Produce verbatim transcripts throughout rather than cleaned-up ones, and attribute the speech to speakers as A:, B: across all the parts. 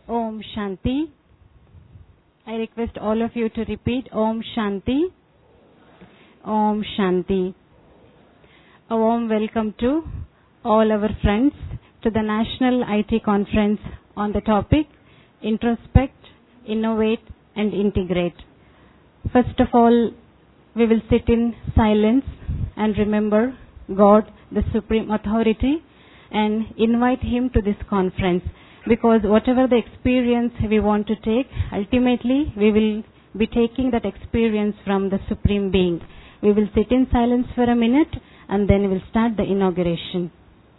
A: Om Shanti. I request all of you to repeat Om Shanti. Om Shanti. A warm welcome to all our friends to the National I T Conference on the topic Introspect, Innovate and Integrate. First of all, we will sit in silence and remember God, the Supreme Authority, and invite Him to this conference. Because whatever the experience we want to take, ultimately we will be taking that experience from the Supreme Being. We will sit in silence for a minute and then we will start the inauguration.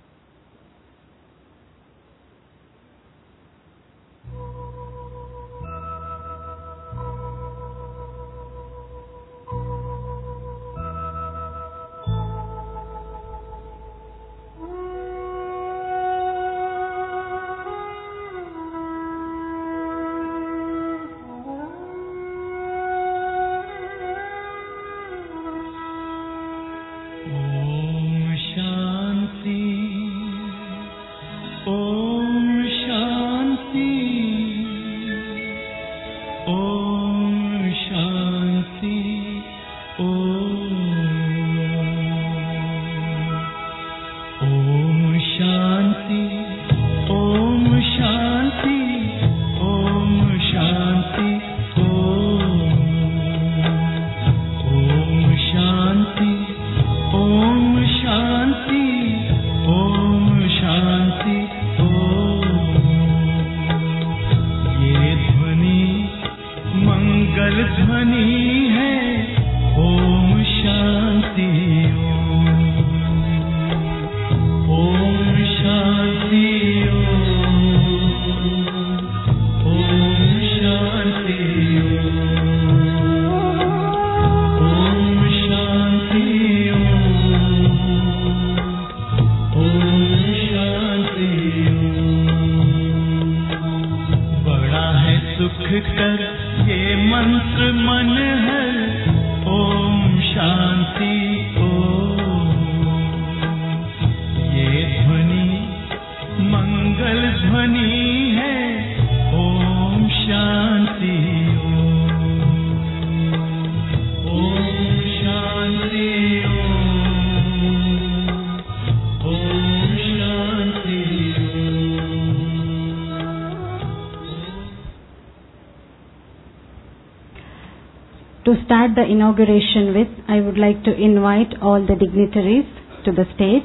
A: To start the inauguration with, I would like to invite all the dignitaries to the stage.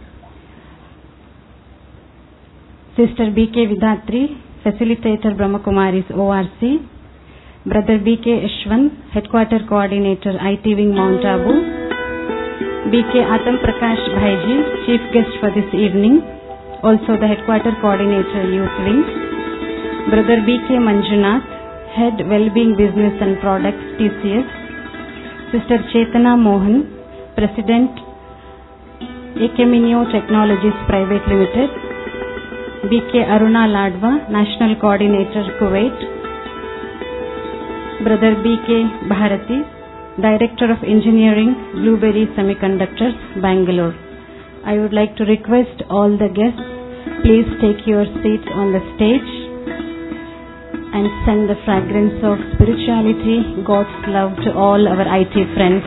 A: Sister B K Vidatri, Facilitator Brahma Kumaris O R C. Brother B K Ishwan, Headquarter Coordinator I T Wing Mount Abu. B K Atam Prakash Bhaiji, Chief Guest for this evening, also the Headquarter Coordinator Youth Wing. Brother B K Manjunath, Head Wellbeing Business and Products T C S. Sister Chetana Mohan, President Ekeminio Technologies Private Limited. B K Aruna Ladva, National Coordinator Kuwait. Brother B K Bharati, Director of Engineering, Blueberry Semiconductors, Bangalore. I would like to request all the guests, please take your seats on the stage and send the fragrance of spirituality, God's love to all our I T friends.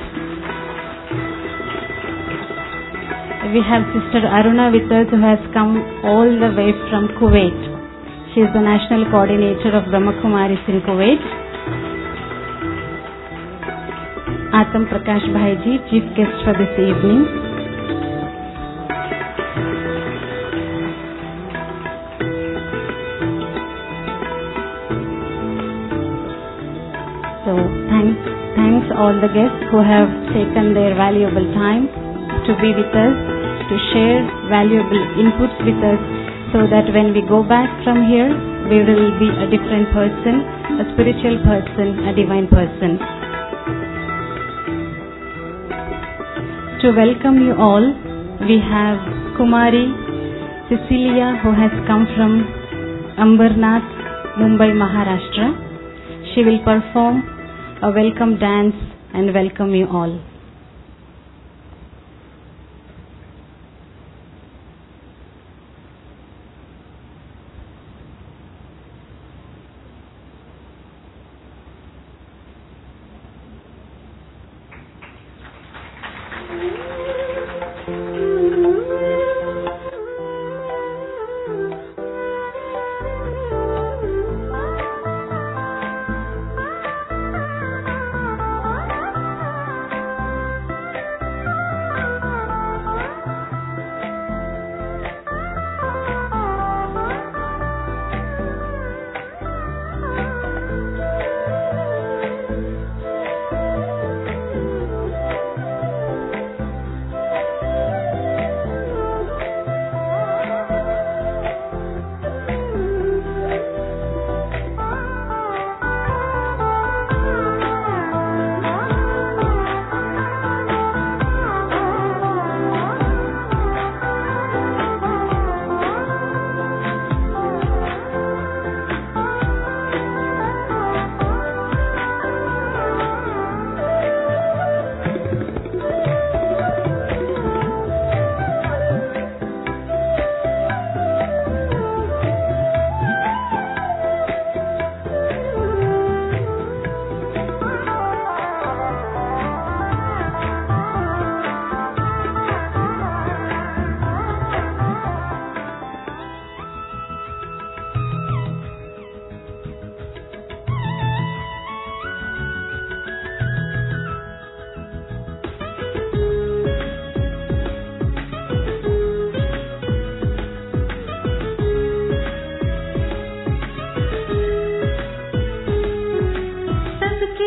A: We have Sister Aruna with us, who has come all the way from Kuwait. She is the National Coordinator of Brahma Kumaris in Kuwait. Atam Prakash Bhaiji, Chief Guest for this evening. So thanks, thanks all the guests who have taken their valuable time to be with us, to share valuable inputs with us, so that when we go back from here, we will be a different person, a spiritual person, a divine person. To welcome you all, we have Kumari Cecilia, who has come from Ambernath, Mumbai, Maharashtra. She will perform a welcome dance and welcome you all.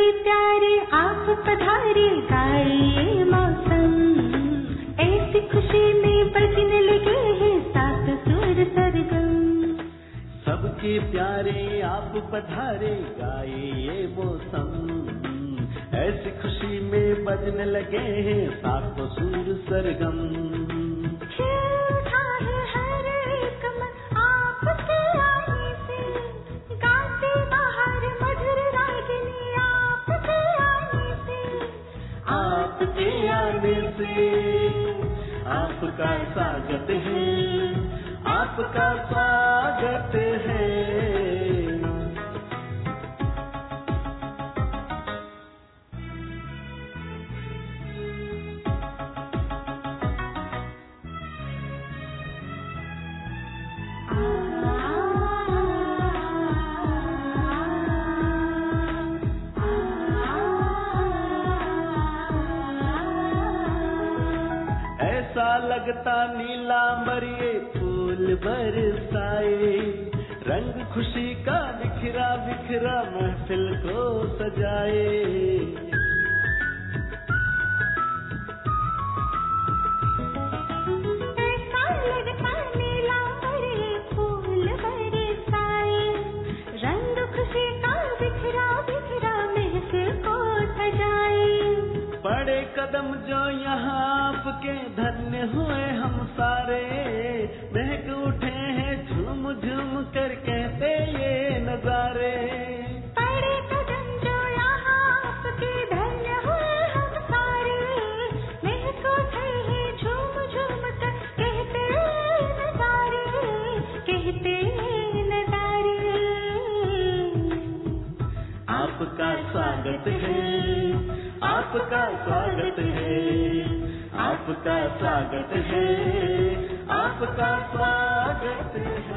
B: प्यारे आप पधारे गाइए मौसम, ऐसी खुशी में बजने लगे हैं सात सुर सरगम।
C: सबके प्यारे आप पधारे गाए ये मौसम, ऐसी खुशी में बजने लगे हैं सात सुर सरगम।
B: खिलता है हर एक मन आपके आने से, गाते बाहर मधुर रागिनी आपके आने से।
C: आपके आने से आपका स्वागत है, आपका स्वागत है। ऐसा लगता नीलांबर ये फूल बरसाए, रंग खुशी का बिखरा बिखरा महफिल को सजाए।
B: ऐसा लगता नीलांबर ये फूल बरसाए, रंग खुशी का बिखरा बिखरा महफिल को सजाए।
C: बड़े कदम जो यहाँ आपके धन्य हुए हम सारे, महक उठे हैं झूम झूम कर कहते ये नजारे।
B: बड़े कदम जो यहाँ आपके धन्य हुए हम सारे, महक उठे हैं झूम झूम कर कहते नजारे, कहते नजारे।
C: आपका स्वागत है, आपका स्वागत है, आपका स्वागत है, आपका स्वागत है।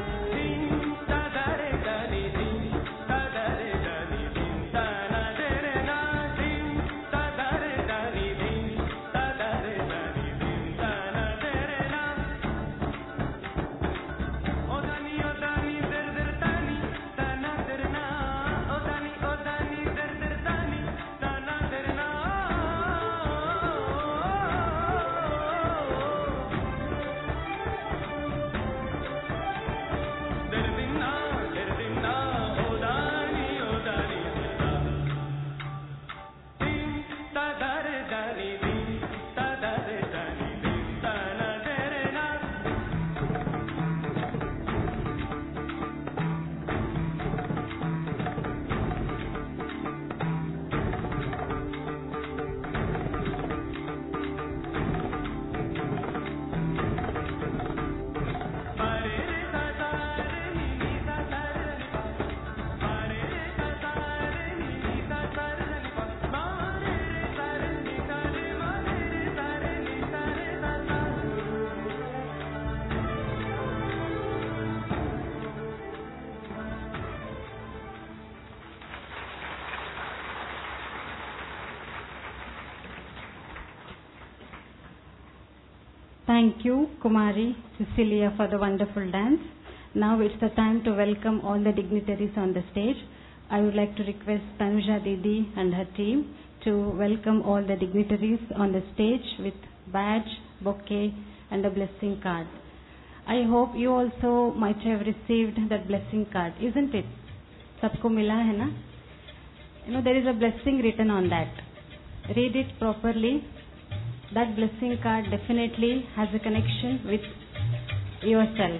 A: Thank you, Kumari Cecilia, for the wonderful dance. Now it's the time to welcome all the dignitaries on the stage. I would like to request Tanuja Didi and her team to welcome all the dignitaries on the stage with badge, bouquet and a blessing card. I hope you also might have received that blessing card, isn't it? Sabko mila hai na? You know, there is a blessing written on that. Read it properly. That blessing card definitely has a connection with yourself.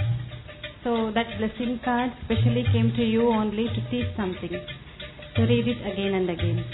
A: So that blessing card specially came to you only to teach something. So read it again and again.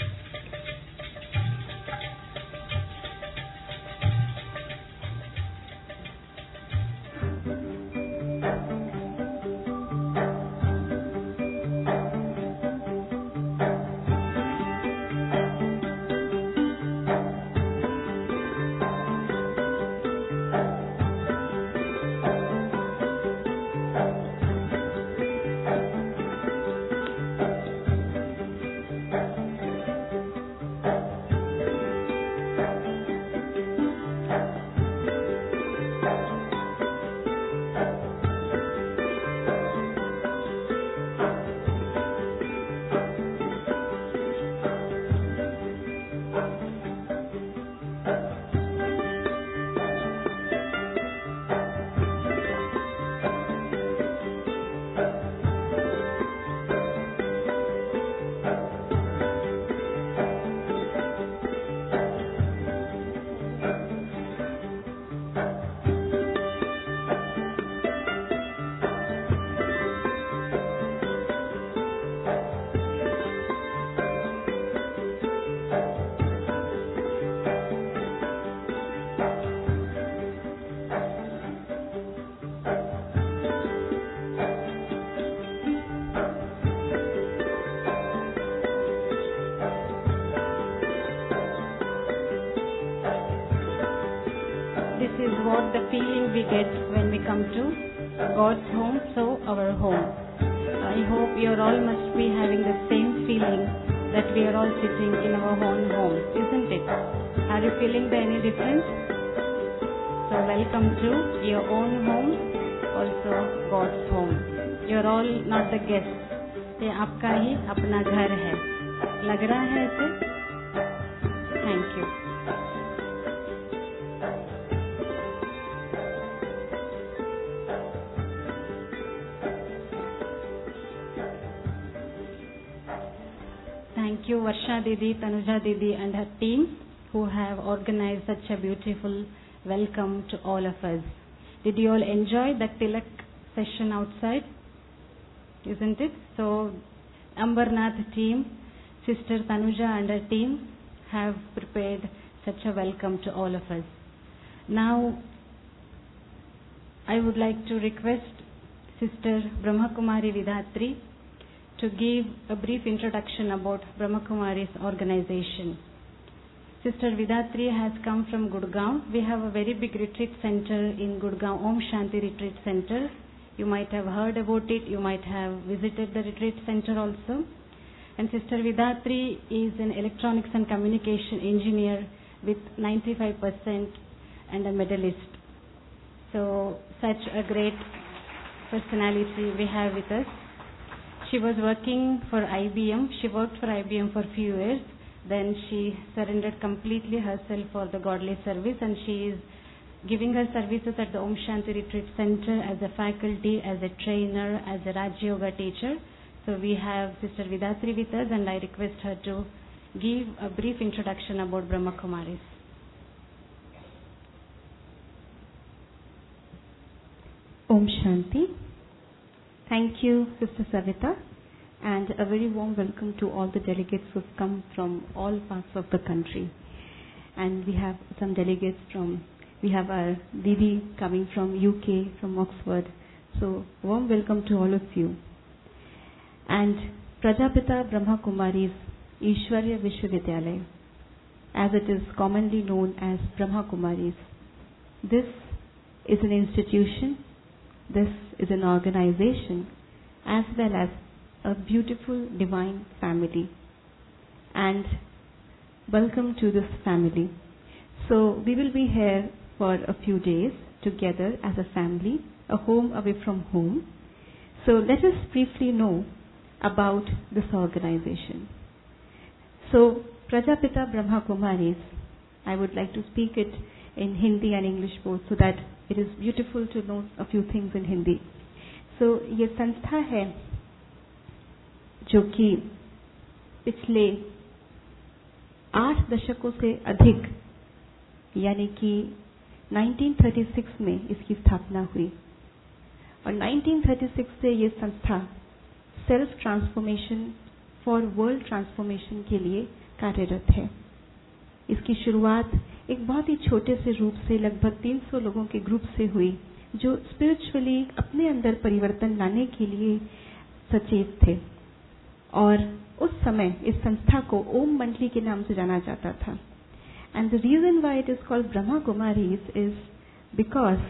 A: get when we come to God's home, so our home. I hope you all must be having the same feeling that we are all sitting in our own home, isn't it? Are you feeling the any difference? So welcome to your own home, also God's home. You are all not the guests. ये आपका ही अपना घर है. लग रहा है ऐसे? Thank you. Thank you, Varsha Didi, Tanuja Didi and her team who have organized such a beautiful welcome to all of us. Did you all enjoy the Tilak session outside? Isn't it? So, Ambarnath team, Sister Tanuja and her team have prepared such a welcome to all of us. Now, I would like to request Sister Brahmakumari Vidhatri to give a brief introduction about Brahmakumari's organization. Sister Vidhatri has come from Gurgaon. We have a very big retreat center in Gurgaon, Om Shanti Retreat Center. You might have heard about it. You might have visited the retreat center also. And Sister Vidhatri is an electronics and communication engineer with ninety-five percent and a medalist. So such a great personality we have with us. She was working for I B M. She worked for I B M for a few years. Then she surrendered completely herself for the godly service, and she is giving her services at the Om Shanti Retreat Center as a faculty, as a trainer, as a Raj Yoga teacher. So we have Sister Vidhatri with us, and I request her to give a brief introduction about Brahma Kumaris.
D: Om Shanti. Thank you, Sister Savita, and a very warm welcome to all the delegates who've come from all parts of the country. And we have some delegates from, we have our Didi coming from U K, from Oxford. So, warm welcome to all of you. And Prajapita Brahma Kumari's Ishwarya Vishwavidyalaya, as it is commonly known as Brahma Kumaris. This is an institution. This is an organization as well as a beautiful divine family. And welcome to this family. So we will be here for a few days together as a family, a home away from home. So let us briefly know about this organization. So Prajapita Brahma Kumaris, I would like to speak it in Hindi and English both so that it is beautiful to know a few things in Hindi. So ये संस्था है जो कि पिछले आठ दशकों से अधिक यानी कि नाइनटीन थर्टी सिक्स में इसकी स्थापना हुई और नाइनटीन थर्टी सिक्स से ये संस्था self transformation for world transformation के लिए कार्यरत है। इसकी शुरुआत एक बहुत ही छोटे से रूप से लगभग तीन सौ लोगों के ग्रुप से हुई जो स्पिरिचुअली अपने अंदर परिवर्तन लाने के लिए सचेत थे और उस समय इस संस्था को ओम मंडली के नाम से जाना जाता था। And the reason why it is called Brahma Kumaris is because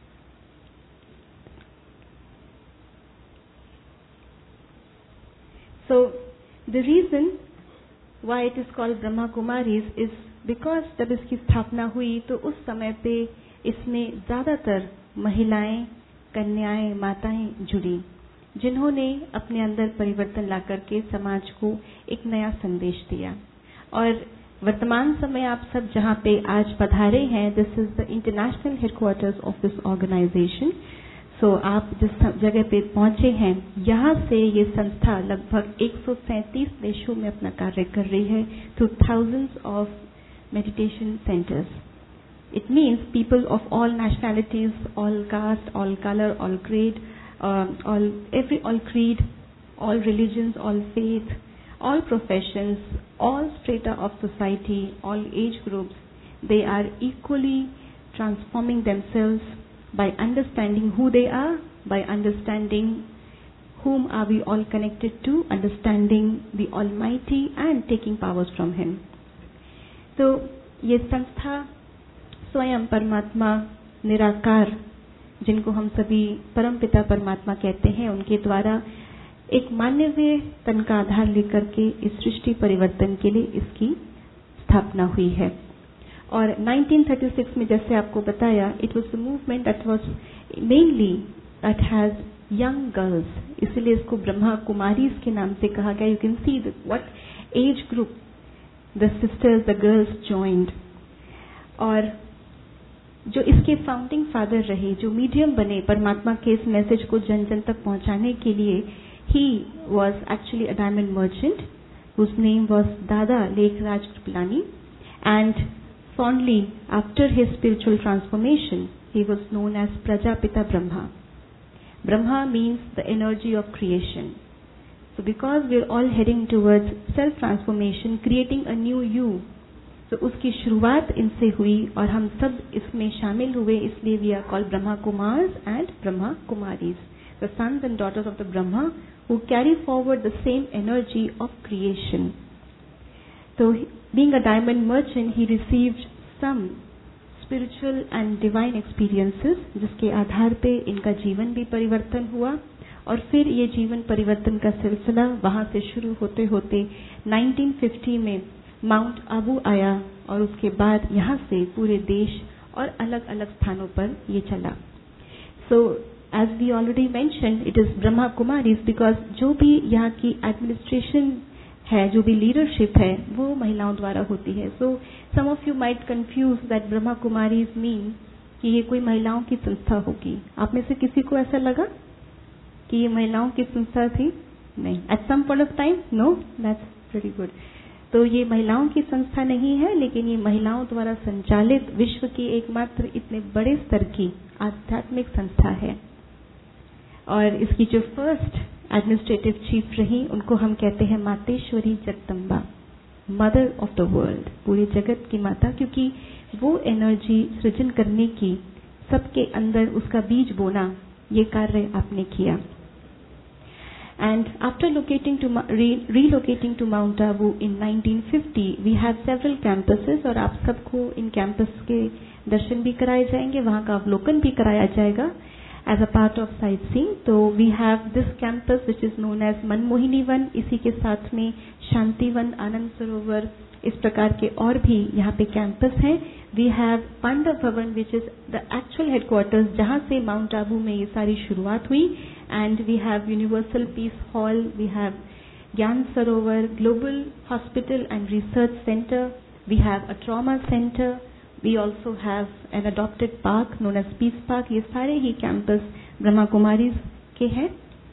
D: so the reason why it is called Brahma Kumaris is because जब इसकी स्थापना हुई तो उस समय पे इसमें ज्यादातर महिलाएं, कन्याएं, माताएं जुड़ी जिन्होंने अपने अंदर परिवर्तन ला करके समाज को एक नया संदेश दिया। और वर्तमान समय आप सब जहां पे आज पधारे हैं, this is the international headquarters of this organisation. So आप जिस जगह पे पहुंचे हैं, यहाँ से ये संस्था लगभग एक सौ सैंतीस देशों में अपना कार्य कर रही है through thousands of meditation centers. It means people of all nationalities, all caste, all color, all grade, uh, all every all creed, all religions, all faith, all professions, all strata of society, all age groups, they are equally transforming themselves by understanding who they are, by understanding whom are we all connected to, understanding the Almighty and taking powers from Him. तो ये संस्था स्वयं परमात्मा निराकार जिनको हम सभी परम पिता परमात्मा कहते हैं, उनके द्वारा एक मानवीय तन का आधार लेकर के इस सृष्टि परिवर्तन के लिए इसकी स्थापना हुई है। और नाइनटीन थर्टी सिक्स में जैसे आपको बताया, it was the movement that was mainly that has young girls, इसलिए इसको ब्रह्मा कुमारीज के नाम से कहा गया। You can see what age group the sisters the girls joined. और जो इसके फाउंडिंग फादर रहे, जो मीडियम बने परमात्मा के इस मैसेज को जन जन तक पहुंचाने के लिए, he was actually a diamond merchant whose name was Dada Lekhraj Kripalani, and fondly after his spiritual transformation he was known as Prajapita Brahma. Brahma means the energy of creation. So because we are all heading towards self transformation, creating a new you, so उसकी शुरुआत इनसे हुई और हम सब इसमें शामिल हुए, इसलिए we are called Brahma Kumars and Brahma Kumaris, the sons and daughters of the Brahma who carry forward the same energy of creation. So being a diamond merchant, he received some spiritual and divine experiences, जिसके आधार पे इनका जीवन भी परिवर्तन हुआ। और फिर ये जीवन परिवर्तन का सिलसिला वहां से शुरू होते होते नाइनटीन फिफ्टी में माउंट आबू आया, और उसके बाद यहाँ से पूरे देश और अलग अलग स्थानों पर ये चला। सो as we already mentioned, it is Brahma Kumaris because जो भी यहाँ की एडमिनिस्ट्रेशन है, जो भी लीडरशिप है, वो महिलाओं द्वारा होती है। So some of you might confuse that Brahma Kumaris mean कि ये कोई महिलाओं की संस्था होगी। आप में से किसी को ऐसा लगा कि ये महिलाओं की संस्था थी? नहीं। At some point of time, no, that's pretty good. तो ये महिलाओं की संस्था नहीं है, लेकिन ये महिलाओं द्वारा संचालित विश्व की एकमात्र इतने बड़े स्तर की आध्यात्मिक संस्था है। और इसकी जो फर्स्ट एडमिनिस्ट्रेटिव चीफ रही, उनको हम कहते हैं Mateshwari Jagdamba, mother of the world, पूरे जगत की माता, क्योंकि वो एनर्जी सृजन करने की, सबके अंदर उसका बीज बोना, ये कार्य आपने किया। And after locating to re, relocating to Mount Abu in nineteen fifty, we have several campuses, और आप सबको इन कैंपस के दर्शन भी कराए जाएंगे, वहाँ का अवलोकन भी कराया जाएगा as a part of sightseeing. तो we have this campus which is known as Manmohini Van, इसी के साथ में शांति वन, आनंद सरोवर, इस प्रकार के और भी यहाँ पे कैंपस हैं। We have पांडव भवन which is the actual headquarters, जहाँ से माउंट आबू में ये सारी शुरुआत हुई। And we have Universal Peace Hall, we have Gyan Sarovar, Global Hospital and Research Center, we have a Trauma Center, we also have an adopted park known as Peace Park। ये सारे ही campus Brahma Kumaris के हैं।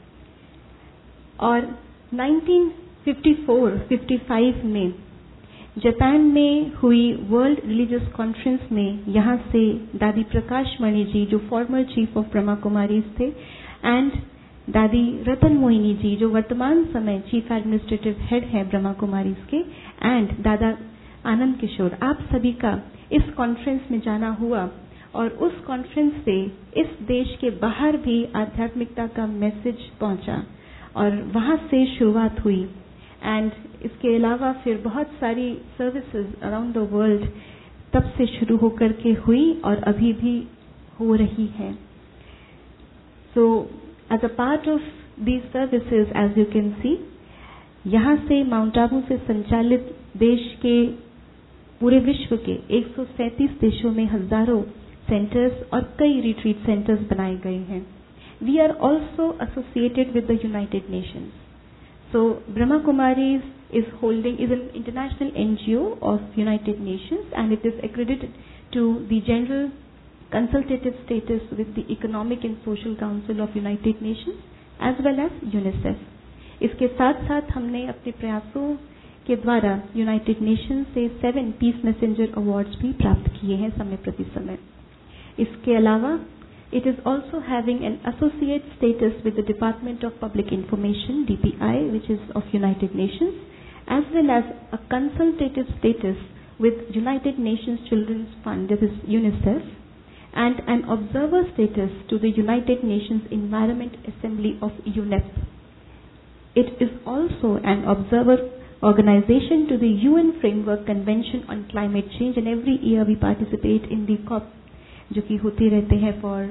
D: और nineteen fifty four fifty five में Japan में हुई world religious conference में यहाँ से दादी प्रकाश मणि जी, जो former chief of Brahma Kumaris थे, एंड दादी रतन मोहिनी जी, जो वर्तमान समय चीफ एडमिनिस्ट्रेटिव हेड है ब्रह्मा कुमारीज के, एंड दादा आनंद किशोर, आप सभी का इस कॉन्फ्रेंस में जाना हुआ। और उस कॉन्फ्रेंस से इस देश के बाहर भी आध्यात्मिकता का मैसेज पहुंचा, और वहां से शुरुआत हुई। एंड इसके अलावा फिर बहुत सारी सर्विसेज अराउंड द वर्ल्ड तब से शुरू होकर के हुई और अभी भी हो रही है। So as a part of these services, as you can see, यहाँ से माउंट आबू से संचालित देश के पूरे विश्व के एक सौ सैंतीस देशों में हजारों सेंटर्स और कई रिट्रीट सेंटर्स बनाए गए हैं। We are also associated with the United Nations. So Brahma Kumaris is holding is an international N G O of United Nations, and it is accredited to the general consultative status with the Economic and Social Council of United Nations as well as UNICEF. इसके साथ साथ हमने अपने प्रयासों के द्वारा United Nation से seven peace messenger awards भी प्राप्त किए हैं समय प्रति समय। इसके अलावा it is also having an associate status with the Department of Public Information, D P I, which is of United Nations, as well as a consultative status with United Nations Children's Fund, that is UNICEF, and an observer status to the United Nations Environment Assembly of U N E P. It is also an observer organization to the U N Framework Convention on Climate Change, and every year we participate in the COP, जो कि होते रहते हैं for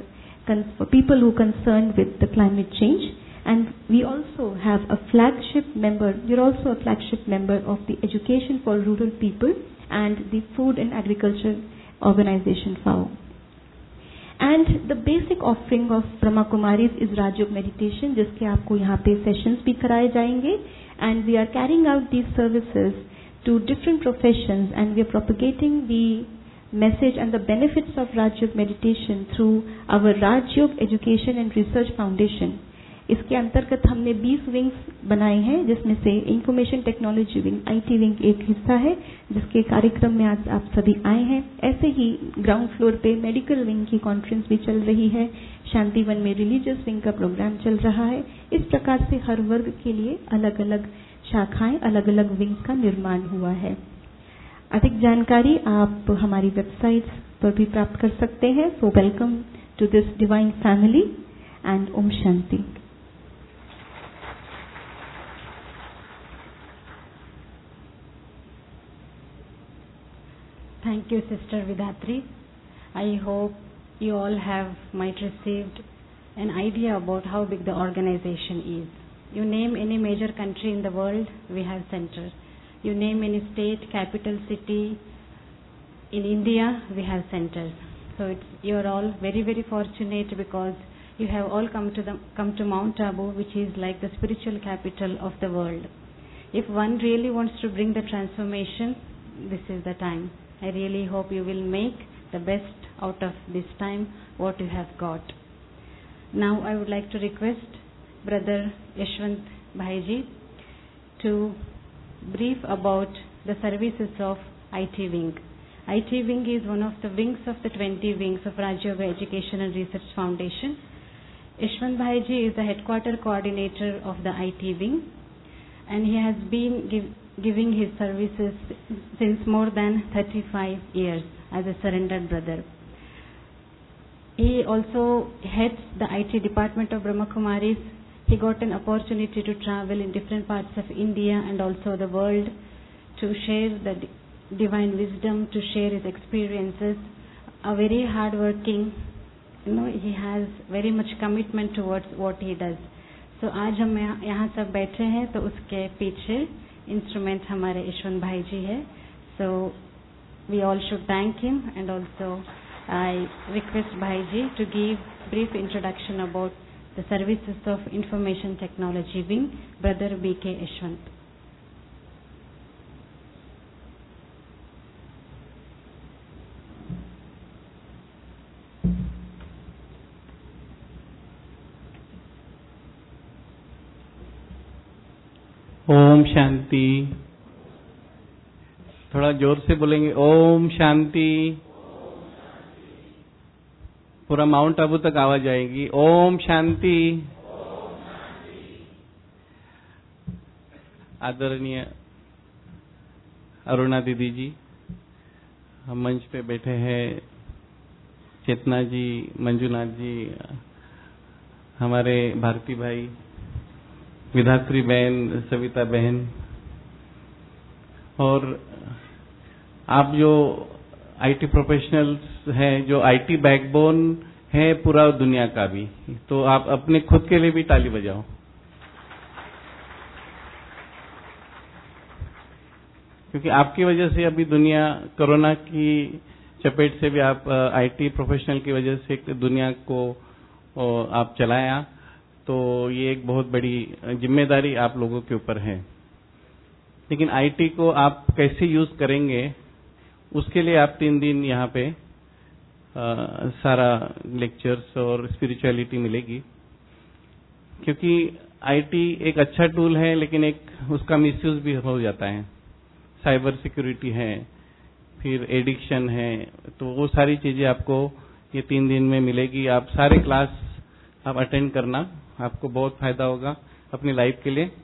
D: for people who are concerned with the climate change. And we also have a flagship member, we are also a flagship member of the Education for Rural People and the Food and Agriculture Organization F A O. And the basic offering of Brahma Kumaris is Rajyog Meditation, जिसके आपको यहाँ पे sessions भी कराए जाएंगे. And we are carrying out these services to different professions, and we are propagating the message and the benefits of Rajyog Meditation through our Rajyog Education and Research Foundation. इसके अंतर्गत हमने बीस विंग्स बनाए हैं, जिसमें से information technology wing, IT wing एक हिस्सा है, जिसके कार्यक्रम में आज आप सभी आए हैं. ऐसे ही ग्राउंड फ्लोर पे मेडिकल विंग की कॉन्फ्रेंस भी चल रही है, शांतिवन में रिलीजियस विंग का प्रोग्राम चल रहा है. इस प्रकार से हर वर्ग के लिए अलग अलग शाखाएं, अलग अलग विंग्स का निर्माण हुआ है. अधिक जानकारी आप हमारी वेबसाइट पर भी प्राप्त कर सकते हैं. So welcome to this divine family and Om Shanti.
A: Thank you, Sister Vidatri. I hope you all have might received an idea about how big the organization is. You name any major country in the world, we have center. You name any state, capital city in India, we have centers. So it's, you are all very, very fortunate because you have all come to the come to Mount Abu, which is like the spiritual capital of the world. If one really wants to bring the transformation, this is the time. I really hope you will make the best out of this time, what you have got. Now I would like to request Brother Yashwant Bhaiji to brief about the services of I T Wing. I T Wing is one of the wings of the twenty wings of Rajyoga Education and Research Foundation. Yashwant Bhaiji is the headquarter coordinator of the I T Wing, and he has been give, giving his services since more than thirty-five years as a surrendered brother. He also heads the I T department of Brahma Kumaris. He got an opportunity to travel in different parts of India and also the world to share the divine wisdom, to share his experiences. A very hard-working, you know, he has very much commitment towards what he does. So आज हम यहाँ सब बैठे हैं तो उसके पीछे instrument हमारे यशवंत भाई जी है. So we all should thank him, and also I request भाई जी to give brief introduction about the services of Information Technology Wing, Brother B K Yashwant.
E: Om Shanti. थोड़ा जोर से बोलेंगे ओम शांति. पूरा माउंट आबू तक आवाज आएगी. ओम शांति. आदरणीय अरुणा दीदी जी, हम मंच पे बैठे हैं, चेतना जी, मंजुनाथ जी, हमारे भारती भाई, विधात्री बहन, सविता बहन, और आप जो आईटी प्रोफेशनल्स हैं, जो आईटी बैकबोन है पूरा दुनिया का भी, तो आप अपने खुद के लिए भी ताली बजाओ. क्योंकि आपकी वजह से अभी दुनिया कोरोना की चपेट से भी आप आईटी प्रोफेशनल की वजह से दुनिया को आप चलाया, तो ये एक बहुत बड़ी जिम्मेदारी आप लोगों के ऊपर है. लेकिन आईटी को आप कैसे यूज करेंगे, उसके लिए आप तीन दिन यहाँ पे आ, सारा लेक्चर्स और स्पिरिचुअलिटी मिलेगी. क्योंकि आईटी एक अच्छा टूल है, लेकिन एक उसका मिसयूज भी हो जाता है. साइबर सिक्योरिटी है, फिर एडिक्शन है, तो वो सारी चीजें आपको ये तीन दिन में मिलेगी. आप सारे क्लास आप अटेंड करना, आपको बहुत फायदा होगा अपनी लाइफ के लिए.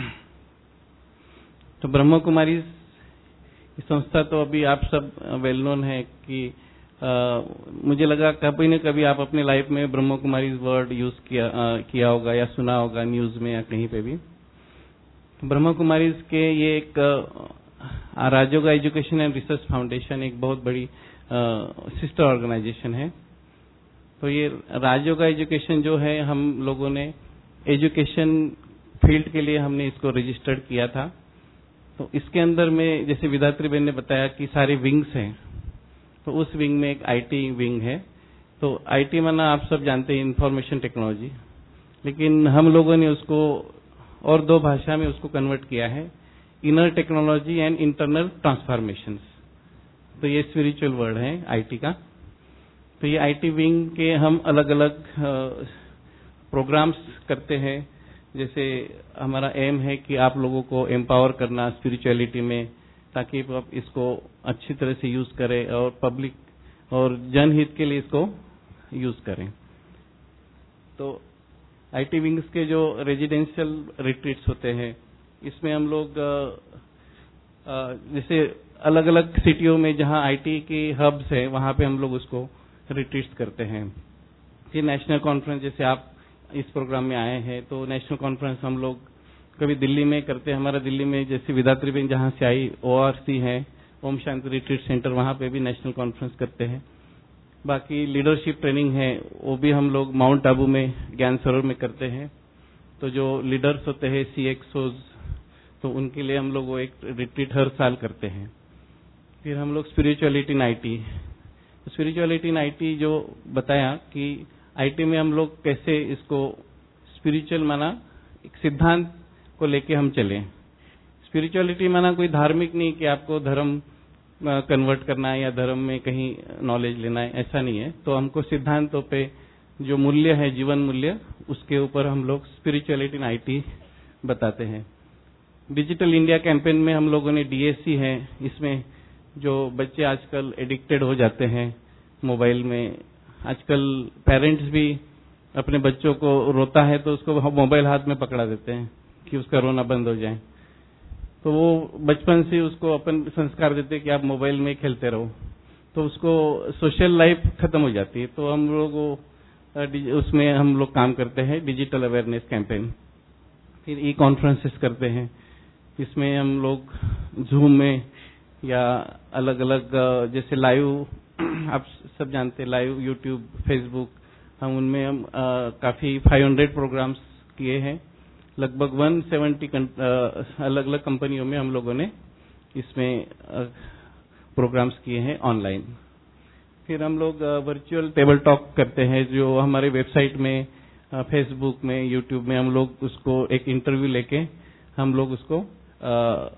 E: तो ब्रह्म कुमारी संस्था तो अभी आप सब वेल नोन है कि आ, मुझे लगा कभी न कभी आप अपने लाइफ में ब्रह्म कुमारी वर्ड यूज किया आ, किया होगा या सुना होगा न्यूज में या कहीं पे भी. ब्रह्म कुमारी के ये एक Rajyoga education and research foundation एक बहुत बड़ी सिस्टर ऑर्गेनाइजेशन है. तो ये राजयोगा एजुकेशन जो है, हम लोगों ने एजुकेशन फील्ड के लिए हमने इसको रजिस्टर्ड किया था। तो इसके अंदर में जैसे विधात्री बहन ने बताया कि सारे विंग्स हैं, तो उस विंग में एक आईटी विंग है। तो आईटी माना आप सब जानते हैं इंफॉर्मेशन टेक्नोलॉजी, लेकिन हम लोगों ने उसको और दो भाषा में उसको कन्वर्ट किया है, inner technology and internal transformations. तो ये स्पिरिचुअल वर्ड है आईटी का। तो ये आईटी विंग के हम अलग अलग प्रोग्राम्स करते हैं। जैसे हमारा एम है कि आप लोगों को एम्पावर करना स्पिरिचुअलिटी में, ताकि आप इसको अच्छी तरह से यूज करें और पब्लिक और जनहित के लिए इसको यूज करें। तो आईटी विंग्स के जो रेजिडेंशियल रिट्रीट्स होते हैं, इसमें हम लोग जैसे अलग अलग सिटियों में जहां आईटी के हब्स है, वहां पे हम लोग उसको रिट्रीट्स करते हैं। फिर नेशनल कॉन्फ्रेंस, जैसे आप इस प्रोग्राम में आए हैं, तो नेशनल कॉन्फ्रेंस हम लोग कभी दिल्ली में करते हैं। हमारा दिल्ली में जैसे विधात्री बहन जहां से आई, ओआरसी है, ओम शांति रिट्रीट सेंटर, वहां पे भी नेशनल कॉन्फ्रेंस करते हैं। बाकी लीडरशिप ट्रेनिंग है, वो भी हम लोग माउंट आबू में ज्ञान सरोवर में करते हैं। तो जो लीडर्स होते हैं सीएक्सओज, तो उनके लिए हम लोग वो एक रिट्रीट हर साल करते हैं। फिर हम लोग spirituality in IT, spirituality in IT जो बताया कि आईटी में हम लोग कैसे इसको स्पिरिचुअल माना एक सिद्धांत को लेके हम चले। स्पिरिचुअलिटी माना कोई धार्मिक नहीं कि आपको धर्म कन्वर्ट करना है या धर्म में कहीं नॉलेज लेना है, ऐसा नहीं है। तो हमको सिद्धांतों पे जो मूल्य है, जीवन मूल्य, उसके ऊपर हम लोग स्पिरिचुअलिटी इन आईटी बताते हैं। डिजिटल इंडिया कैंपेन में हम लोगों ने डीएससी है, इसमें जो बच्चे आजकल एडिक्टेड हो जाते हैं मोबाइल में, आजकल पेरेंट्स भी अपने बच्चों को रोता है तो उसको मोबाइल हाथ में पकड़ा देते हैं कि उसका रोना बंद हो जाए। तो वो बचपन से उसको अपन संस्कार देते हैं कि आप मोबाइल में खेलते रहो, तो उसको सोशल लाइफ खत्म हो जाती है। तो हम लोग उसमें हम लोग काम करते हैं, डिजिटल अवेयरनेस कैंपेन। फिर ई कॉन्फ्रेंसेस करते हैं, इसमें हम लोग जूम में या अलग अलग जैसे लाइव, आप सब जानते हैं लाइव यूट्यूब, फेसबुक, हम उनमें हम आ, काफी पाँच सौ प्रोग्राम्स किए हैं। लगभग एक सौ सत्तर अलग अलग कंपनियों में हम लोगों ने इसमें प्रोग्राम्स किए हैं ऑनलाइन। फिर हम लोग वर्चुअल टेबल टॉक करते हैं, जो हमारे वेबसाइट में, फेसबुक में, यूट्यूब में हम लोग उसको एक इंटरव्यू लेके हम लोग उसको आ,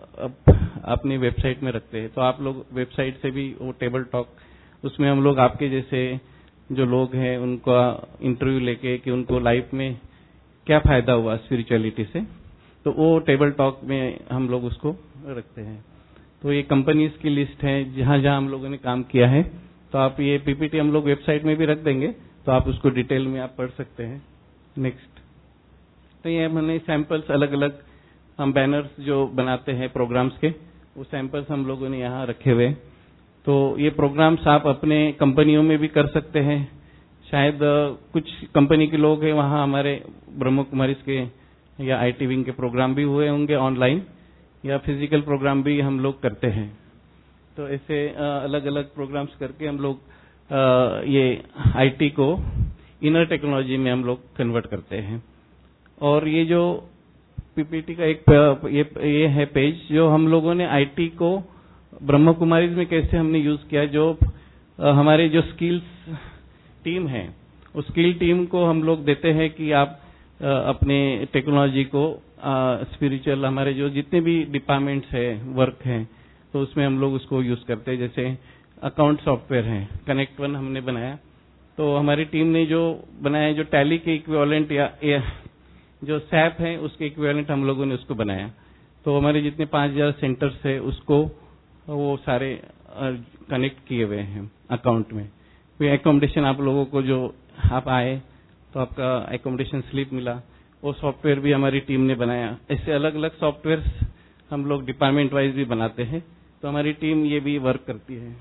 E: अपनी वेबसाइट में रखते हैं। तो आप लोग वेबसाइट से भी वो टेबल टॉक, उसमें हम लोग आपके जैसे जो लोग हैं उनका इंटरव्यू लेके कि उनको लाइफ में क्या फायदा हुआ स्पिरिचुअलिटी से, तो वो टेबल टॉक में हम लोग उसको रखते हैं। तो ये कंपनीज की लिस्ट है जहां जहां हम लोगों ने काम किया है। तो आप ये पीपीटी हम लोग वेबसाइट में भी रख देंगे, तो आप उसको डिटेल में आप पढ़ सकते हैं। नेक्स्ट, तो ये हमने सैंपल्स अलग अलग हम बैनर्स जो बनाते हैं प्रोग्राम्स के, वो सैंपल्स हम लोगों ने यहाँ रखे हुए। तो ये प्रोग्राम्स आप अपने कंपनियों में भी कर सकते हैं। शायद कुछ कंपनी के लोग हैं वहाँ, हमारे ब्रह्म कुमारीज के या आईटी विंग के प्रोग्राम भी हुए होंगे ऑनलाइन, या फिजिकल प्रोग्राम भी हम लोग करते हैं। तो ऐसे अलग अलग प्रोग्राम्स करके हम लोग ये आईटी को इनर टेक्नोलॉजी में हम लोग कन्वर्ट करते हैं। और ये जो पीपीटी का एक ये, ये है पेज, जो हम लोगों ने आईटी को ब्रह्म कुमारीज में कैसे हमने यूज किया। जो हमारे जो स्किल्स टीम है, उस स्किल टीम को हम लोग देते हैं कि आप अपने टेक्नोलॉजी को स्पिरिचुअल, हमारे जो जितने भी डिपार्टमेंट्स है, वर्क हैं, तो उसमें हम लोग उसको यूज करते हैं। जैसे अकाउंट सॉफ्टवेयर है, कनेक्ट वन हमने बनाया, तो हमारी टीम ने जो बनाया, जो टैली के इक्विवेलेंट या, या जो सैप है उसके इक्विवेलेंट हम लोगों ने उसको बनाया। तो हमारे जितने पांच हजार सेंटर्स है उसको वो सारे कनेक्ट किए हुए हैं अकाउंट में। कोई एकोमोडेशन आप लोगों को, जो आप आए तो आपका एकोमोडेशन स्लिप मिला, वो सॉफ्टवेयर भी हमारी टीम ने बनाया। ऐसे अलग अलग सॉफ्टवेयर हम लोग डिपार्टमेंट वाइज भी बनाते हैं, तो हमारी टीम ये भी वर्क करती है।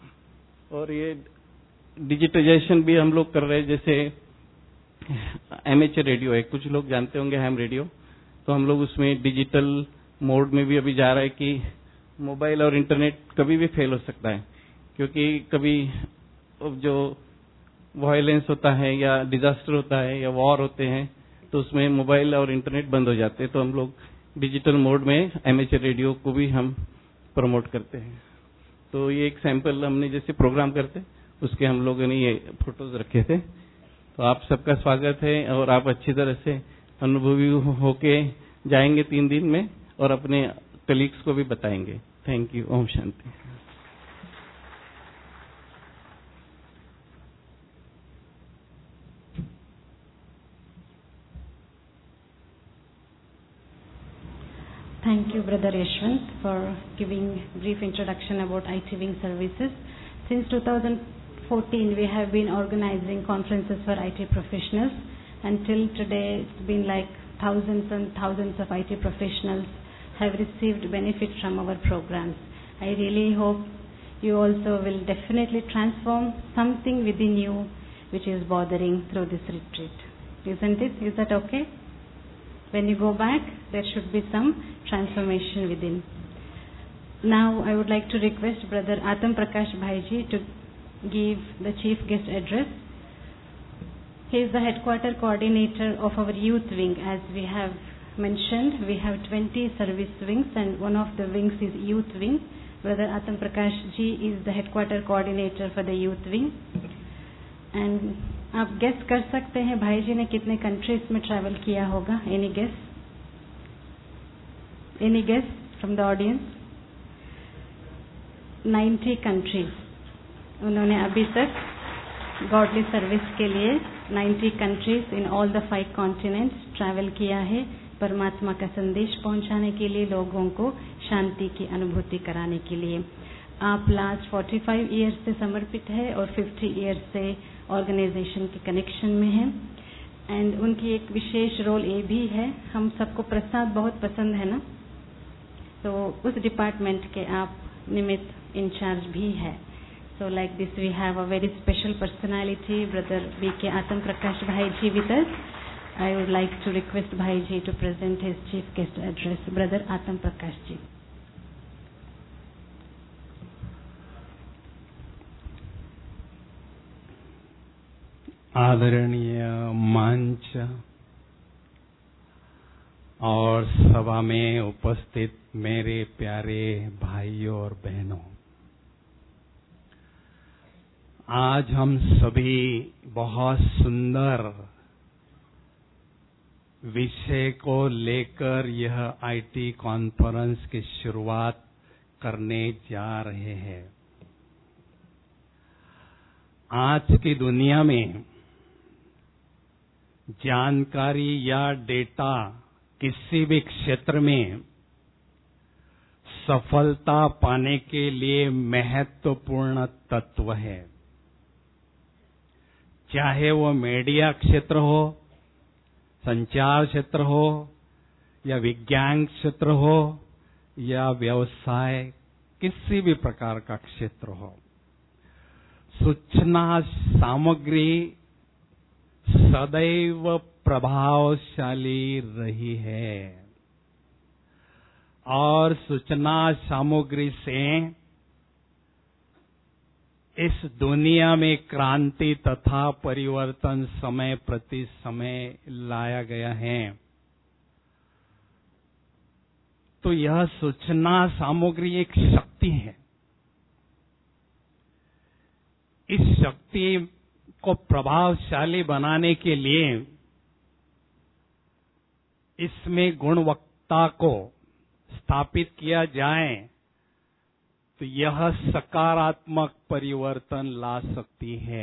E: और ये डिजिटाइजेशन भी हम लोग कर रहे हैं। जैसे एमएच रेडियो है, कुछ लोग जानते होंगे हैम रेडियो, तो हम लोग उसमें डिजिटल मोड में भी अभी जा रहा है कि मोबाइल और इंटरनेट कभी भी फेल हो सकता है, क्योंकि कभी जो वायलेंस होता है या डिजास्टर होता है या वॉर होते हैं तो उसमें मोबाइल और इंटरनेट बंद हो जाते हैं, तो हम लोग डिजिटल मोड में एमेचर रेडियो को भी हम प्रमोट करते हैं। तो ये एक सैंपल हमने जैसे प्रोग्राम करते उसके हम लोगों ने ये फोटोज रखे थे। तो आप सबका स्वागत है और आप अच्छी तरह से अनुभवी होके जाएंगे तीन दिन में और अपने कलीग्स को भी बताएंगे। Thank you. ओम शांति।
A: Thank you, Brother Yashwant, for giving brief introduction about I T Wing services. Since two thousand fourteen, we have been organizing conferences for I T professionals. Until today, it's been like thousands and thousands of I T professionals have received benefit from our programs. I really hope you also will definitely transform something within you which is bothering through this retreat. Isn't it? Is that okay? When you go back, there should be some transformation within. Now, I would like to request Brother Atam Prakash Bhaiji to give the chief guest address. He is the headquarter coordinator of our youth wing. As we have mentioned, we have twenty service wings and one of the wings is youth wing. Brother Atam Prakash ji is the headquarter coordinator for the youth wing. And आप guess कर सकते हैं भाई जी ने कितने countries में travel किया होगा? Any guess? Any guess from the audience? Ninety countries उन्होंने अभी तक गॉडली सर्विस के लिए ninety countries in all the five continents travel किया है, परमात्मा का संदेश पहुंचाने के लिए, लोगों को शांति की अनुभूति कराने के लिए। आप लास्ट पैंतालीस इयर्स से समर्पित है और पचास इयर्स से ऑर्गेनाइजेशन के कनेक्शन में है। एंड उनकी एक विशेष रोल ये भी है, हम सबको प्रसाद बहुत पसंद है ना, तो उस डिपार्टमेंट के आप निमित्त इंचार्ज भी है। So like this we have a very special personality, brother B K Atam Prakash भाई ji with us. I would like to request Bhai Ji to present his chief guest address. Brother Atam Prakash Ji.
F: आदरणीय मंच और सभा में उपस्थित मेरे प्यारे भाइयों और बहनों, आज हम सभी बहुत सुंदर विषय को लेकर यह आईटी कॉन्फ्रेंस की शुरुआत करने जा रहे हैं। आज की दुनिया में जानकारी या डेटा किसी भी क्षेत्र में सफलता पाने के लिए महत्वपूर्ण तत्व है, चाहे वो मीडिया क्षेत्र हो, संचार क्षेत्र हो या विज्ञान क्षेत्र हो या व्यवसाय, किसी भी प्रकार का क्षेत्र हो। सूचना सामग्री सदैव प्रभावशाली रही है और सूचना सामग्री से इस दुनिया में क्रांति तथा परिवर्तन समय प्रति समय लाया गया है। तो यह सूचना सामग्री एक शक्ति है। इस शक्ति को प्रभावशाली बनाने के लिए इसमें गुणवत्ता को स्थापित किया जाए तो यह सकारात्मक परिवर्तन ला सकती है।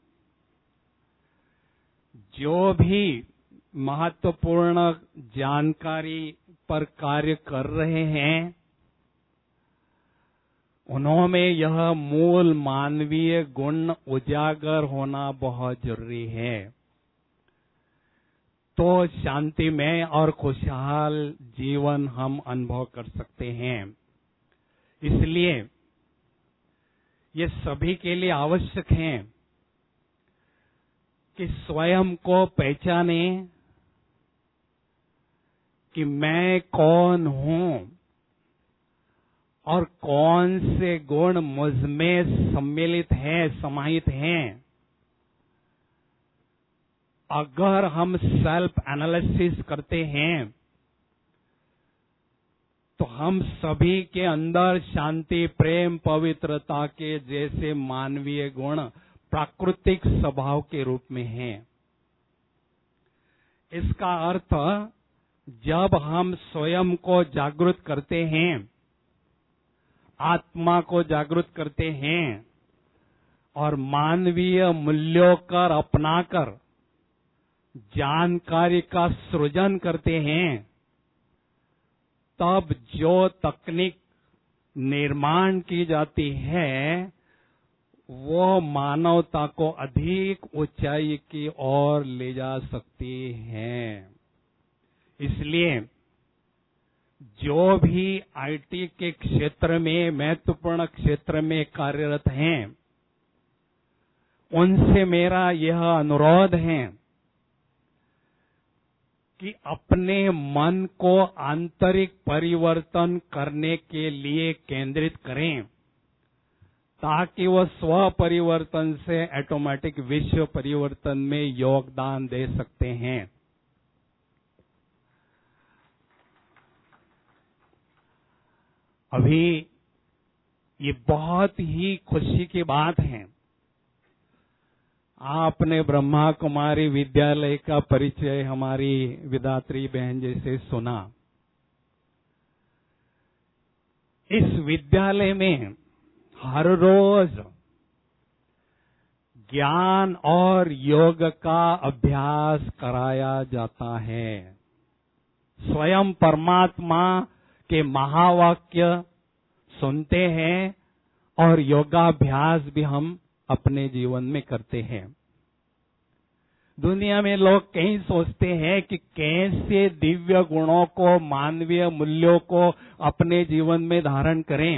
F: जो भी महत्वपूर्ण जानकारी पर कार्य कर रहे हैं, उन्होंने यह मूल मानवीय गुण उजागर होना बहुत जरूरी है, तो शांतिमय और खुशहाल जीवन हम अनुभव कर सकते हैं। इसलिए ये सभी के लिए आवश्यक है कि स्वयं को पहचाने कि मैं कौन हूं और कौन से गुण मुझ में सम्मिलित हैं, समाहित हैं, अगर हम सेल्फ एनालिसिस करते हैं तो हम सभी के अंदर शांति, प्रेम, पवित्रता के जैसे मानवीय गुण प्राकृतिक स्वभाव के रूप में हैं। इसका अर्थ जब हम स्वयं को जागृत करते हैं, आत्मा को जागृत करते हैं और मानवीय मूल्यों कर अपनाकर जानकारी का सृजन करते हैं, तब जो तकनीक निर्माण की जाती है वो मानवता को अधिक ऊंचाई की ओर ले जा सकती है। इसलिए जो भी आईटी के क्षेत्र में, महत्वपूर्ण क्षेत्र में कार्यरत हैं, उनसे मेरा यह अनुरोध है कि अपने मन को आंतरिक परिवर्तन करने के लिए केंद्रित करें, ताकि वह स्व परिवर्तन से ऑटोमेटिक विश्व परिवर्तन में योगदान दे सकते हैं। अभी ये बहुत ही खुशी की बात है, आपने ब्रह्मा कुमारी विद्यालय का परिचय हमारी विधात्री बहन जी से सुना। इस विद्यालय में हर रोज ज्ञान और योग का अभ्यास कराया जाता है। स्वयं परमात्मा के महावाक्य सुनते हैं और योगाभ्यास भी हम अपने जीवन में करते हैं। दुनिया में लोग कहीं सोचते हैं कि कैसे दिव्य गुणों को, मानवीय मूल्यों को अपने जीवन में धारण करें।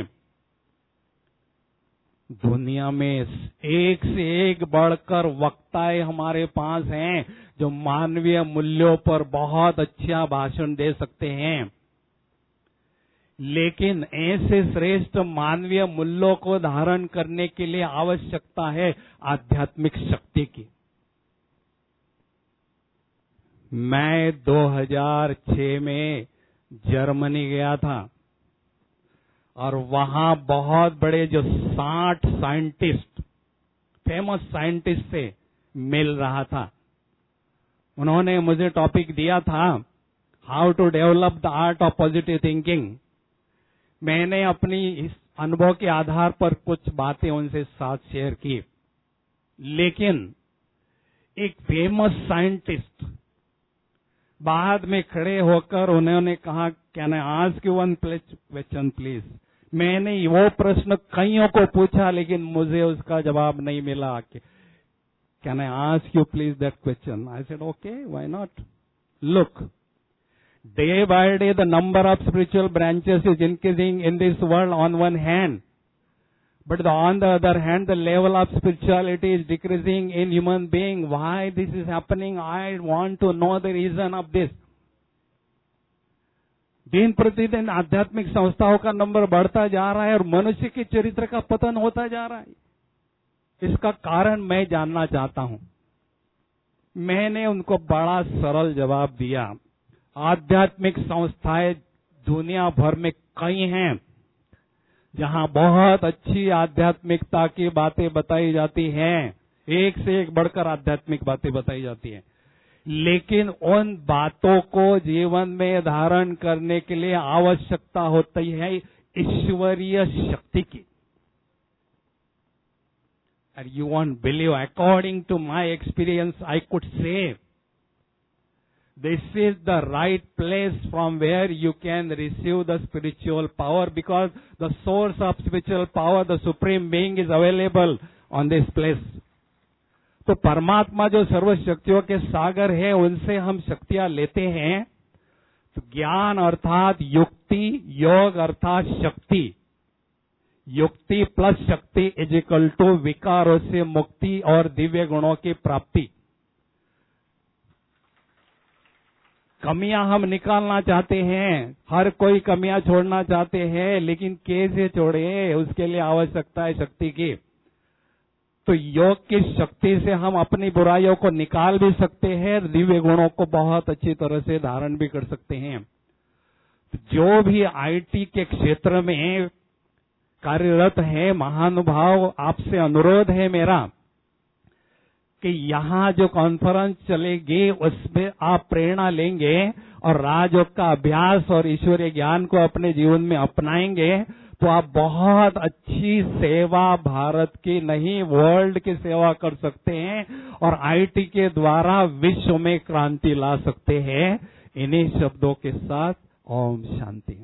F: दुनिया में एक से एक बढ़कर वक्ताएं हमारे पास हैं जो मानवीय मूल्यों पर बहुत अच्छा भाषण दे सकते हैं, लेकिन ऐसे श्रेष्ठ मानवीय मूल्यों को धारण करने के लिए आवश्यकता है आध्यात्मिक शक्ति की। मैं दो हज़ार छह में जर्मनी गया था और वहां बहुत बड़े जो साठ साइंटिस्ट, फेमस साइंटिस्ट से मिल रहा था। उन्होंने मुझे टॉपिक दिया था how to develop the art of positive thinking. मैंने अपनी इस अनुभव के आधार पर कुछ बातें उनसे साथ शेयर की, लेकिन एक फेमस साइंटिस्ट बाद में खड़े होकर उन्होंने कहा, can I ask you one question please. मैंने वो प्रश्न कईयों को पूछा लेकिन मुझे उसका जवाब नहीं मिला। Can I ask you please that question? I said okay, why not. Look, day by day the number of spiritual branches is increasing in this world on one hand, but the, on the other hand the level of spirituality is decreasing in human being. Why this is happening? I want to know the reason of this. दिन प्रतिदिन आध्यात्मिक संस्थाओं का number बढ़ता जा रहा है और मनुष्य के चरित्र का पतन होता जा रहा है। इसका कारण मैं जानना चाहता हूं। मैंने उनको बड़ा सरल जवाब दिया। आध्यात्मिक संस्थाएं दुनिया भर में कई हैं जहां बहुत अच्छी आध्यात्मिकता की बातें बताई जाती हैं, एक से एक बढ़कर आध्यात्मिक बातें बताई जाती हैं, लेकिन उन बातों को जीवन में धारण करने के लिए आवश्यकता होती है ईश्वरीय शक्ति की। And you won't believe, according to my experience, I could say this is the right place from where you can receive the spiritual power, because the source of spiritual power, the supreme being, is available on this place. तो परमात्मा जो सर्व शक्तियों के सागर है, उनसे हम शक्तियां लेते हैं। तो ज्ञान अर्थात युक्ति, योग अर्थात शक्ति, युक्ति प्लस शक्ति इज इक्वल टू विकारों से मुक्ति और दिव्य गुणों की प्राप्ति। कमियां हम निकालना चाहते हैं, हर कोई कमियां छोड़ना चाहते हैं, लेकिन कैसे छोड़े, उसके लिए आवश्यकता है शक्ति की। तो योग की शक्ति से हम अपनी बुराइयों को निकाल भी सकते हैं, दिव्य गुणों को बहुत अच्छी तरह से धारण भी कर सकते हैं। जो भी आईटी के क्षेत्र में कार्यरत है महानुभाव, आपसे अनुरोध है मेरा कि यहाँ जो कॉन्फ्रेंस चलेगी उसमें आप प्रेरणा लेंगे और राजयोग का अभ्यास और ईश्वरीय ज्ञान को अपने जीवन में अपनाएंगे तो आप बहुत अच्छी सेवा भारत की नहीं वर्ल्ड की सेवा कर सकते हैं और आईटी के द्वारा विश्व में क्रांति ला सकते हैं। इन्हीं शब्दों के साथ ओम शांति।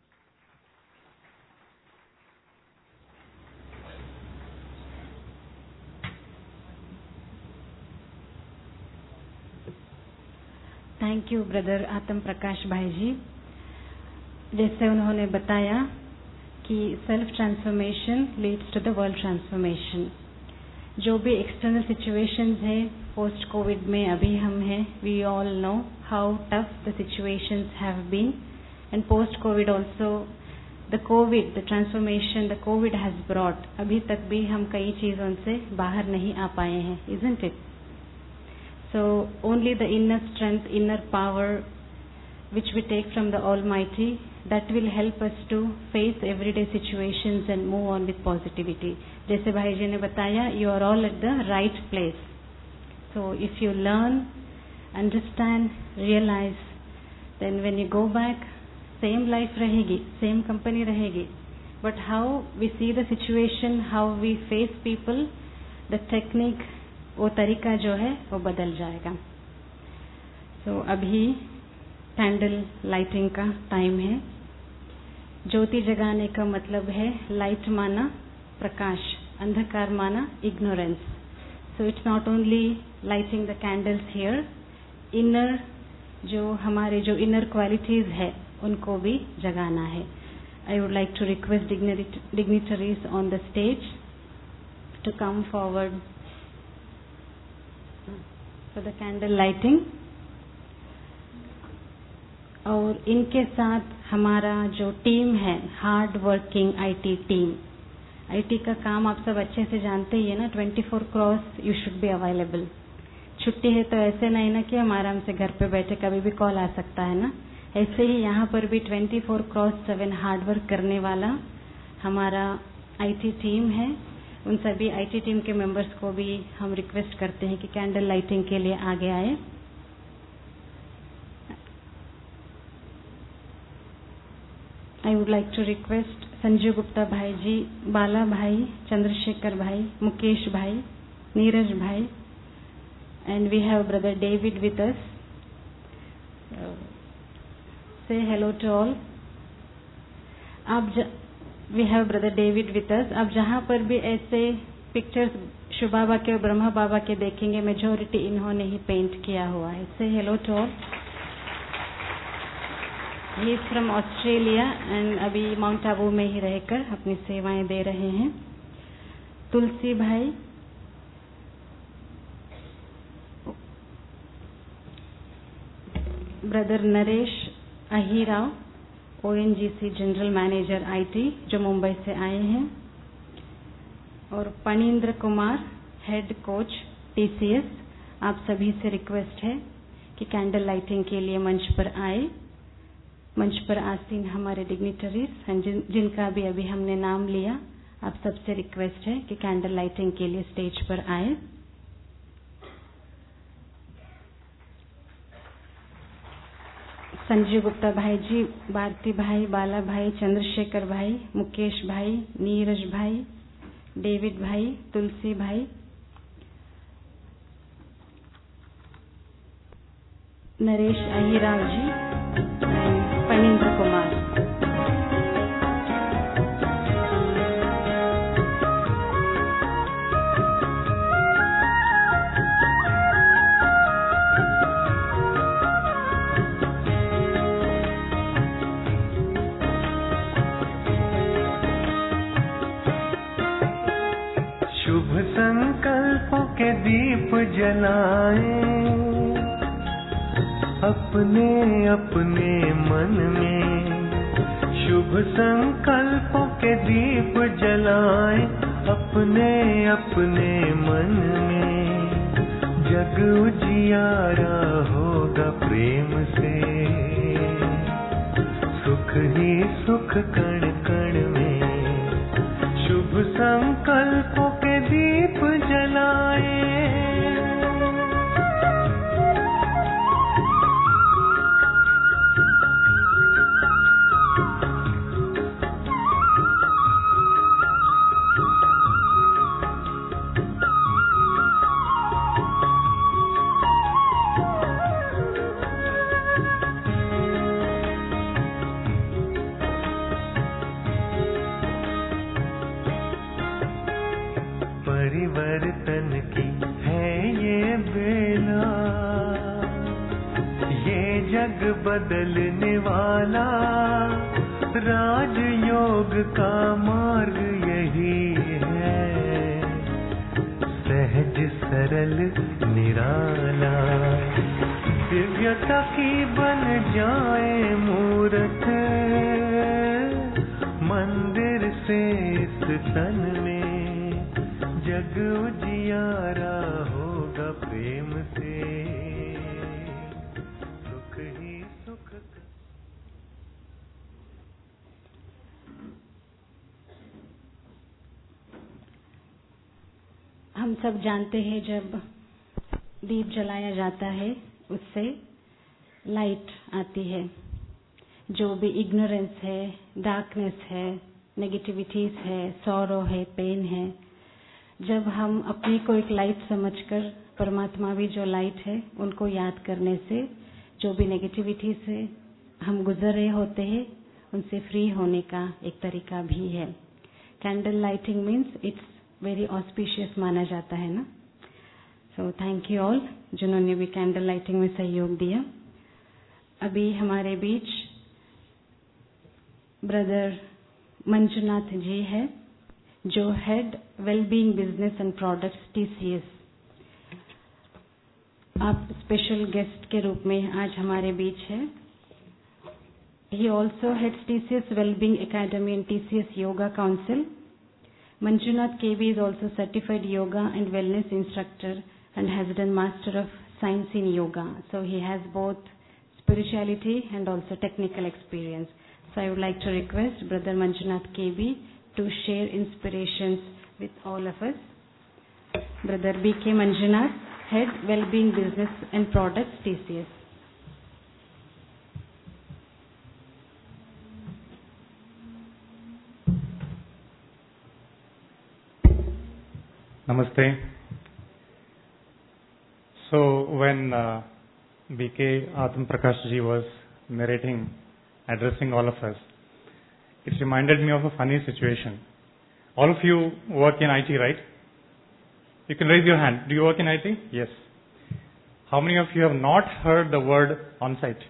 A: Thank you brother Atma Prakash भाई जी। जैसे उन्होंने बताया कि self transformation leads to the world transformation. जो भी एक्सटर्नल सिचुएशंस है पोस्ट कोविड में अभी हम हैं, we all know how tough the situations have been and post covid also the covid the transformation the covid has brought. अभी तक भी हम कई चीजों से बाहर नहीं आ पाए हैं, isn't it? So only the inner strength, inner power which we take from the Almighty, that will help us to face everyday situations and move on with positivity. जैसे भाई जी ने बताया, you are all at the right place. So if you learn, understand, realize, then when you go back, same life रहेगी, same company रहेगी. But how we see the situation, how we face people, the technique, वो तरीका जो है वो बदल जाएगा। तो so, अभी कैंडल लाइटिंग का टाइम है। ज्योति जगाने का मतलब है लाइट माना प्रकाश, अंधकार माना ignorance. So it's not only lighting the candles here, inner जो हमारे जो इनर क्वालिटीज है उनको भी जगाना है। I would like to request dignitaries on the stage to come forward for the candle lighting। और इनके साथ हमारा जो टीम है hard working IT team. IT का काम आप सब अच्छे से जानते ही है ना, twenty four cross you should be available. छुट्टी है तो ऐसे नहीं ना कि हम आराम से घर पे बैठे कभी भी कॉल आ सकता है ना, ऐसे ही यहाँ पर भी twenty four cross seven hard work करने वाला हमारा आईटी टीम है। उन सभी आईटी टीम के मेंबर्स को भी हम रिक्वेस्ट करते हैं कि कैंडल लाइटिंग के लिए आगे आए। I would like to request Sanjeev Gupta भाई जी, बाला भाई, चंद्रशेखर भाई, मुकेश भाई, नीरज भाई, and we have brother David with us. Say hello to all. आप we have brother David with us. आप जहां पर भी ऐसे पिक्चर्स शिव बाबा के और ब्रह्मा बाबा के देखेंगे, मेजोरिटी इन्होंने ही पेंट किया हुआ है। Say hello to all. He is from Australia and अभी माउंट आबू में ही रहकर अपनी सेवाएं दे रहे हैं। तुलसी भाई, brother Naresh Ahirao, ONGC general manager IT जो मुंबई से आए हैं, और Panindra Kumar head coach TCS. आप सभी से रिक्वेस्ट है कि कैंडल लाइटिंग के लिए मंच पर आए। मंच पर आसीन हमारे डिग्निटरीज जिन, जिनका भी अभी हमने नाम लिया, आप सबसे रिक्वेस्ट है कि कैंडल लाइटिंग के लिए स्टेज पर आए। संजीव गुप्ता भाई जी, भारती भाई, बाला भाई, चंद्रशेखर भाई, मुकेश भाई, नीरज भाई, डेविड भाई, तुलसी भाई, नरेश अहीराव जी, पणींद्र कुमार।
C: संकल्पों के दीप जलाएं अपने अपने मन में, शुभ संकल्पों के दीप जलाएं अपने अपने
G: अपने मन में, जग उजियारा होगा प्रेम से। सुख ही सुख कण कण में, शुभ संकल्पों के दीप जलाए। परिवर्तन की है ये बेला, ये जग बदलने वाला, राजयोग का मार्ग यही है। सहज सरल निराला, दिव्यता की बन जाए मूरत, मंदिर से इस तन में, जग उजियारा होगा प्रेम से। सुख ही सुख।
A: हम सब जानते हैं जब दीप जलाया जाता है उससे लाइट आती है। जो भी इग्नोरेंस है, डार्कनेस है, नेगेटिविटीज है, सॉरो है, पेन है, जब हम अपनी को एक लाइट समझकर, परमात्मा भी जो लाइट है उनको याद करने से जो भी नेगेटिविटी से हम गुजर रहे होते हैं उनसे फ्री होने का एक तरीका भी है। Candle lighting means it's very auspicious माना जाता है ना। सो थैंक यू ऑल जिन्होंने भी कैंडल लाइटिंग में सहयोग दिया। अभी हमारे बीच ब्रदर मंजुनाथ जी है जो head wellbeing business and products TCS. आप स्पेशल गेस्ट के रूप में आज हमारे बीच है। He also heads TCS wellbeing academy and TCS yoga council. Manjunath K B is also certified yoga and wellness instructor and has done master of science in yoga. So he has both spirituality and also technical experience. So I would like to request Brother Manjunath K B to share inspirations with all of us. Brother B K Manjunath, Head Wellbeing Business and Products T C S.
H: Namaste. So when uh, B K Atman Prakash ji was narrating, addressing all of us, it reminded me of a funny situation. All of you work in I T, right? You can raise your hand. Do you work in I T? Yes. How many of you have not heard the word on-site?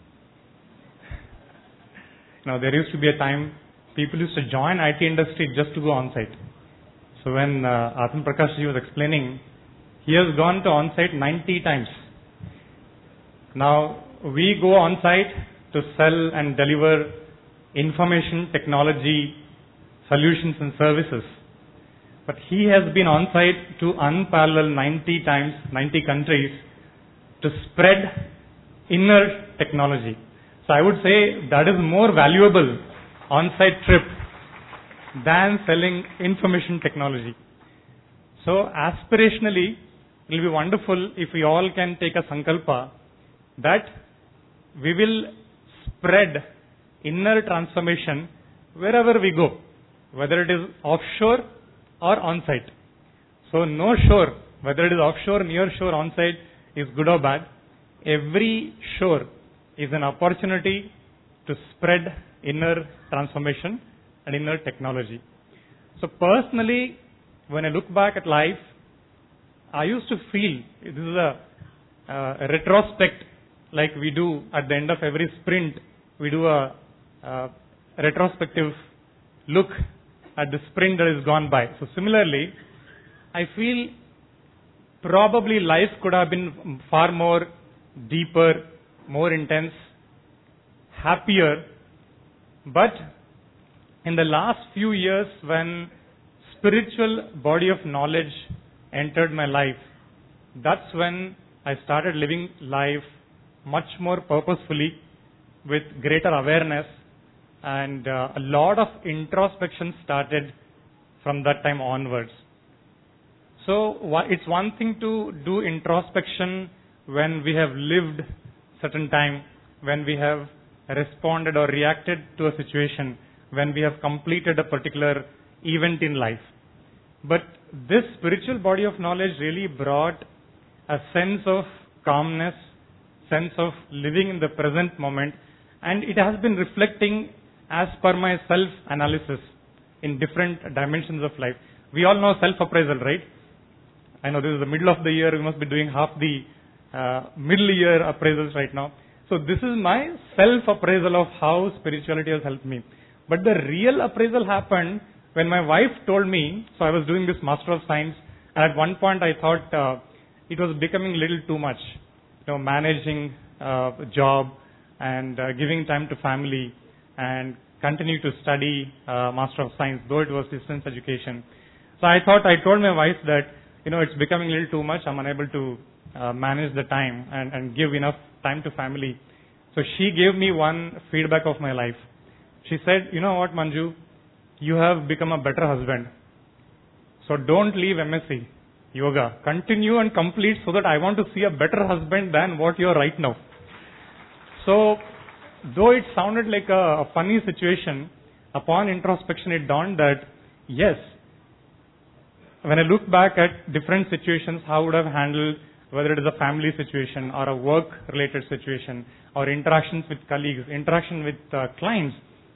H: Now there used to be a time people used to join I T industry just to go on-site. So when uh, Atman Prakash ji was explaining, he has gone to on-site ninety times. Now we go on-site to sell and deliver information technology solutions and services. But he has been on-site to unparalleled ninety times, ninety countries to spread inner technology. So I would say that is more valuable on-site trip than selling information technology. So aspirationally, it will be wonderful if we all can take a sankalpa that we will spread inner transformation wherever we go, whether it is offshore or on-site. So no shore, whether it is offshore, near shore, on-site is good or bad. Every shore is an opportunity to spread inner transformation and inner technology. So personally, when I look back at life, I used to feel, this is a, uh, a retrospect like we do at the end of every sprint, we do a, a retrospective look at the sprint that has gone by. So similarly, I feel probably life could have been far more deeper, more intense, happier, but in the last few years when spiritual body of knowledge entered my life, that's when I started living life much more purposefully, with greater awareness, and uh, a lot of introspection started from that time onwards. So it's one thing to do introspection when we have lived certain time, when we have responded or reacted to a situation, when we have completed a particular event in life. But this spiritual body of knowledge really brought a sense of calmness, sense of living in the present moment, and it has been reflecting as per my self-analysis in different dimensions of life. We all know self-appraisal, right? I know this is the middle of the year, we must be doing half the uh, middle year appraisals right now. So this is my self-appraisal of how spirituality has helped me. But the real appraisal happened when my wife told me, so I was doing this Master of Science, and at one point I thought uh, it was becoming a little too much, you know, managing uh, a job and uh, giving time to family and continue to study uh, Master of Science, though it was distance education. So I thought, I told my wife that, you know, it's becoming a little too much, I'm unable to uh, manage the time and, and give enough time to family. So she gave me one feedback of my life. She said, you know what, Manju, you have become a better husband. So don't leave M S C, yoga. Continue and complete so that I want to see a better husband than what you are right now. So, though it sounded like a, a funny situation, upon introspection it dawned that, yes, when I look back at different situations, how would I have handled, whether it is a family situation or a work-related situation or interactions with colleagues, interaction with uh, clients,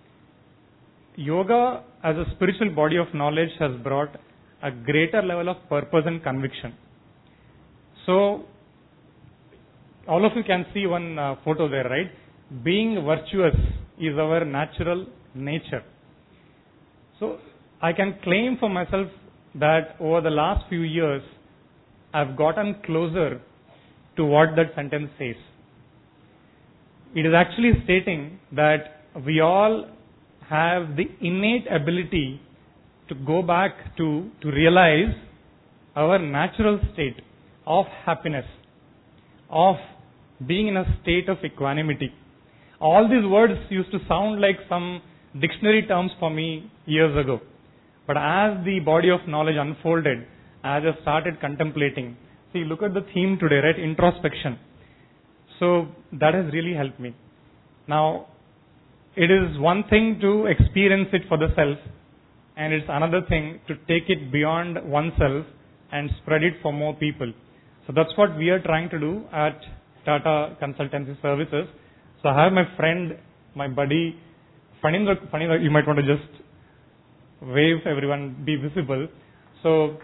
H: yoga as a spiritual body of knowledge has brought a greater level of purpose and conviction. So, all of you can see one uh, photo there, right? Being virtuous is our natural nature. So, I can claim for myself that over the last few years, I've gotten closer to what that sentence says. It is actually stating that we all have the innate ability to go back to, to realize our natural state of happiness, of being in a state of equanimity. All these words used to sound like some dictionary terms for me years ago. But as the body of knowledge unfolded, as I started contemplating, see, look at the theme today, right? Introspection. So that has really helped me. Now, it is one thing to experience it for the self, and it's another thing to take it beyond oneself and spread it for more people. So that's what we are trying to do at Tata Consultancy Services. So I have my friend, my buddy, Fanindra, Fanindra, you might want to just wave everyone, be visible. So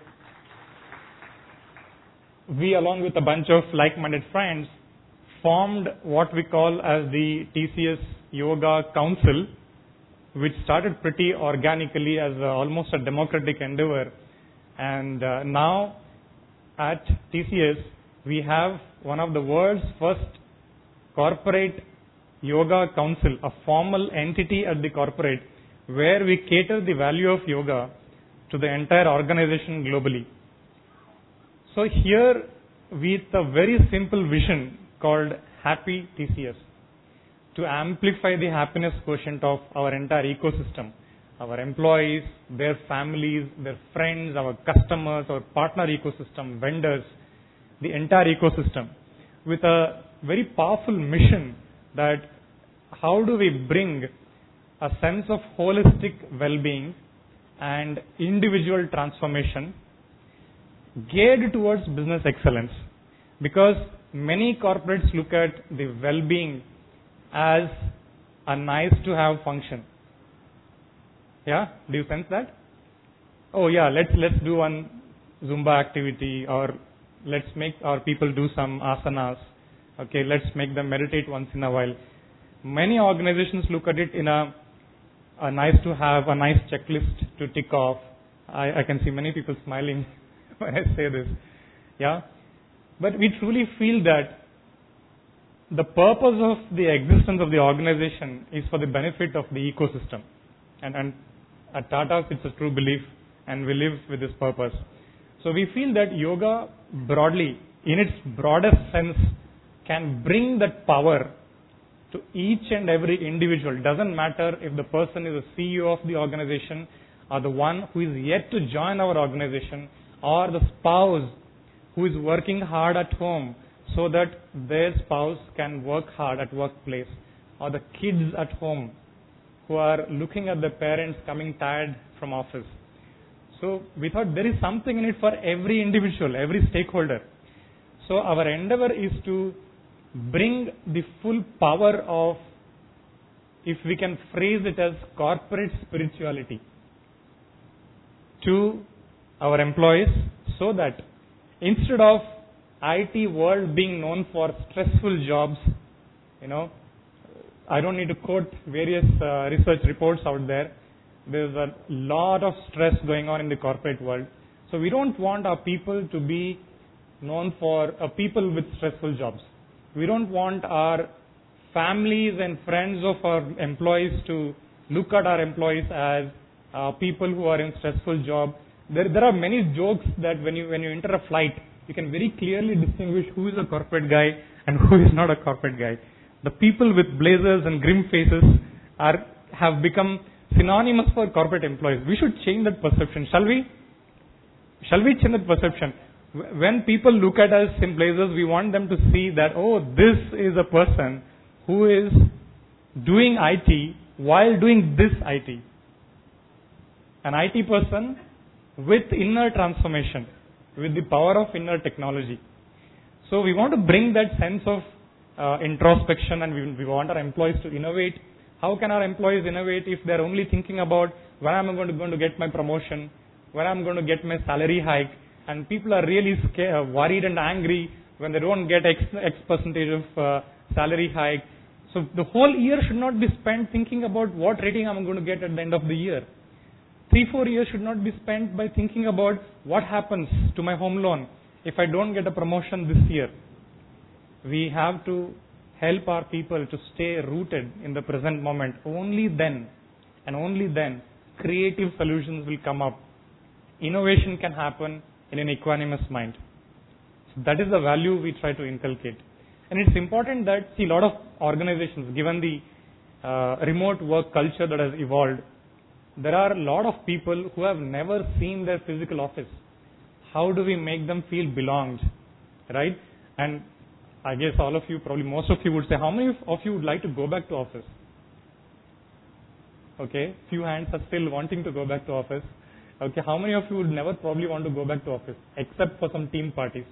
H: we, along with a bunch of like-minded friends, formed what we call as the T C S Yoga Council, which started pretty organically as a, almost a democratic endeavor. And uh, now at T C S, we have one of the world's first corporate yoga council, a formal entity at the corporate, where we cater the value of yoga to the entire organization globally. So here, with a very simple vision called Happy T C S, to amplify the happiness quotient of our entire ecosystem, our employees, their families, their friends, our customers, our partner ecosystem, vendors, the entire ecosystem, with a very powerful mission that how do we bring a sense of holistic well-being and individual transformation geared towards business excellence. Because many corporates look at the well-being as a nice to have function. Yeah, do you sense that? Oh yeah, let's let's do one Zumba activity, or let's make our people do some asanas. Okay, let's make them meditate once in a while. Many organizations look at it in a, a nice to have, a nice checklist to tick off. I, I can see many people smiling when I say this. Yeah, but we truly feel that the purpose of the existence of the organization is for the benefit of the ecosystem. And, and at Tata, it's a true belief and we live with this purpose. So we feel that yoga broadly, in its broadest sense, can bring that power to each and every individual. It doesn't matter if the person is a C E O of the organization or the one who is yet to join our organization or the spouse who is working hard at home so that their spouse can work hard at workplace, or the kids at home who are looking at their parents coming tired from office. So we thought there is something in it for every individual, every stakeholder. So our endeavor is to bring the full power of, if we can phrase it as corporate spirituality, to our employees, so that instead of I T world being known for stressful jobs, you know, I don't need to quote various uh, research reports out there. There's a lot of stress going on in the corporate world. So we don't want our people to be known for uh, people with stressful jobs. We don't want our families and friends of our employees to look at our employees as uh, people who are in stressful job. There, there are many jokes that when you when you enter a flight, you can very clearly distinguish who is a corporate guy and who is not a corporate guy. The people with blazers and grim faces are have become synonymous for corporate employees. We should change that perception, shall we? Shall we change that perception? When people look at us in blazers, we want them to see that, oh, this is a person who is doing I T while doing this I T. An I T person with inner transformation, with the power of inner technology. So we want to bring that sense of uh, introspection, and we, we want our employees to innovate. How can our employees innovate if they're only thinking about when I'm going to, going to get my promotion, when I'm going to get my salary hike, and people are really scared, worried and angry when they don't get X, X percentage of uh, salary hike. So the whole year should not be spent thinking about what rating I'm going to get at the end of the year. Three, four years should not be spent by thinking about what happens to my home loan if I don't get a promotion this year. We have to help our people to stay rooted in the present moment. Only then, and only then, creative solutions will come up. Innovation can happen in an equanimous mind. So that is the value we try to inculcate. And it's important that, see, a lot of organizations, given the uh, remote work culture that has evolved, there are a lot of people who have never seen their physical office. How do we make them feel belonged, right? And I guess all of you, probably most of you would say, how many of you would like to go back to office? Okay, few hands are still wanting to go back to office. Okay, how many of you would never probably want to go back to office, except for some team parties?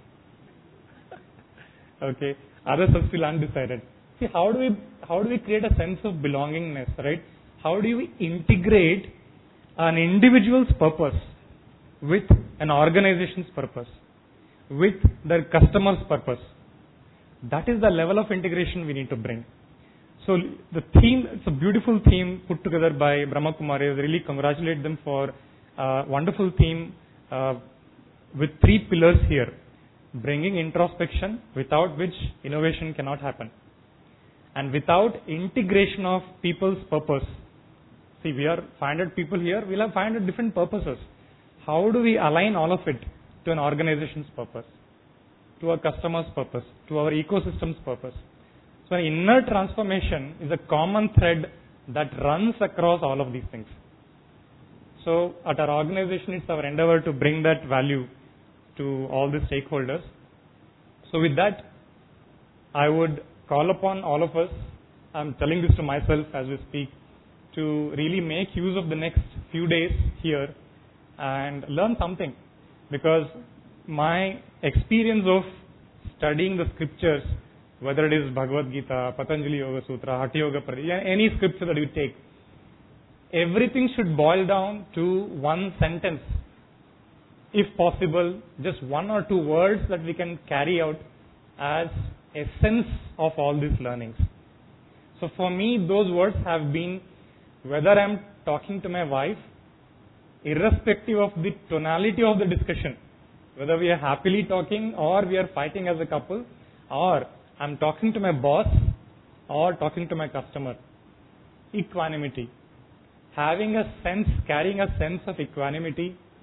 H: Okay, others are still undecided. See, how do we how do we create a sense of belongingness, right? How do we integrate an individual's purpose with an organization's purpose, with their customer's purpose? That is the level of integration we need to bring. So the theme, it's a beautiful theme put together by Brahma Kumaris. I really congratulate them for a wonderful theme uh, with three pillars here. Bringing introspection, without which innovation cannot happen. And without integration of people's purpose. See, we are five hundred people here, we'll have five hundred different purposes. How do we align all of it to an organization's purpose, to our customer's purpose, to our ecosystem's purpose? So an inner transformation is a common thread that runs across all of these things. So at our organization, it's our endeavor to bring that value to all the stakeholders. So with that, I would call upon all of us, I'm telling this to myself as we speak, to really make use of the next few days here and learn something. Because my experience of studying the scriptures, whether it is Bhagavad Gita, Patanjali Yoga Sutra, Hatha Yoga Pradipika, any scripture that you take, everything should boil down to one sentence. If possible, just one or two words that we can carry out as essence of all these learnings. So for me, those words have been, whether I'm talking to my wife, irrespective of the tonality of the discussion, whether we are happily talking or we are fighting as a couple, or I'm talking to my boss or talking to my customer. Equanimity. Having a sense, carrying a sense of equanimity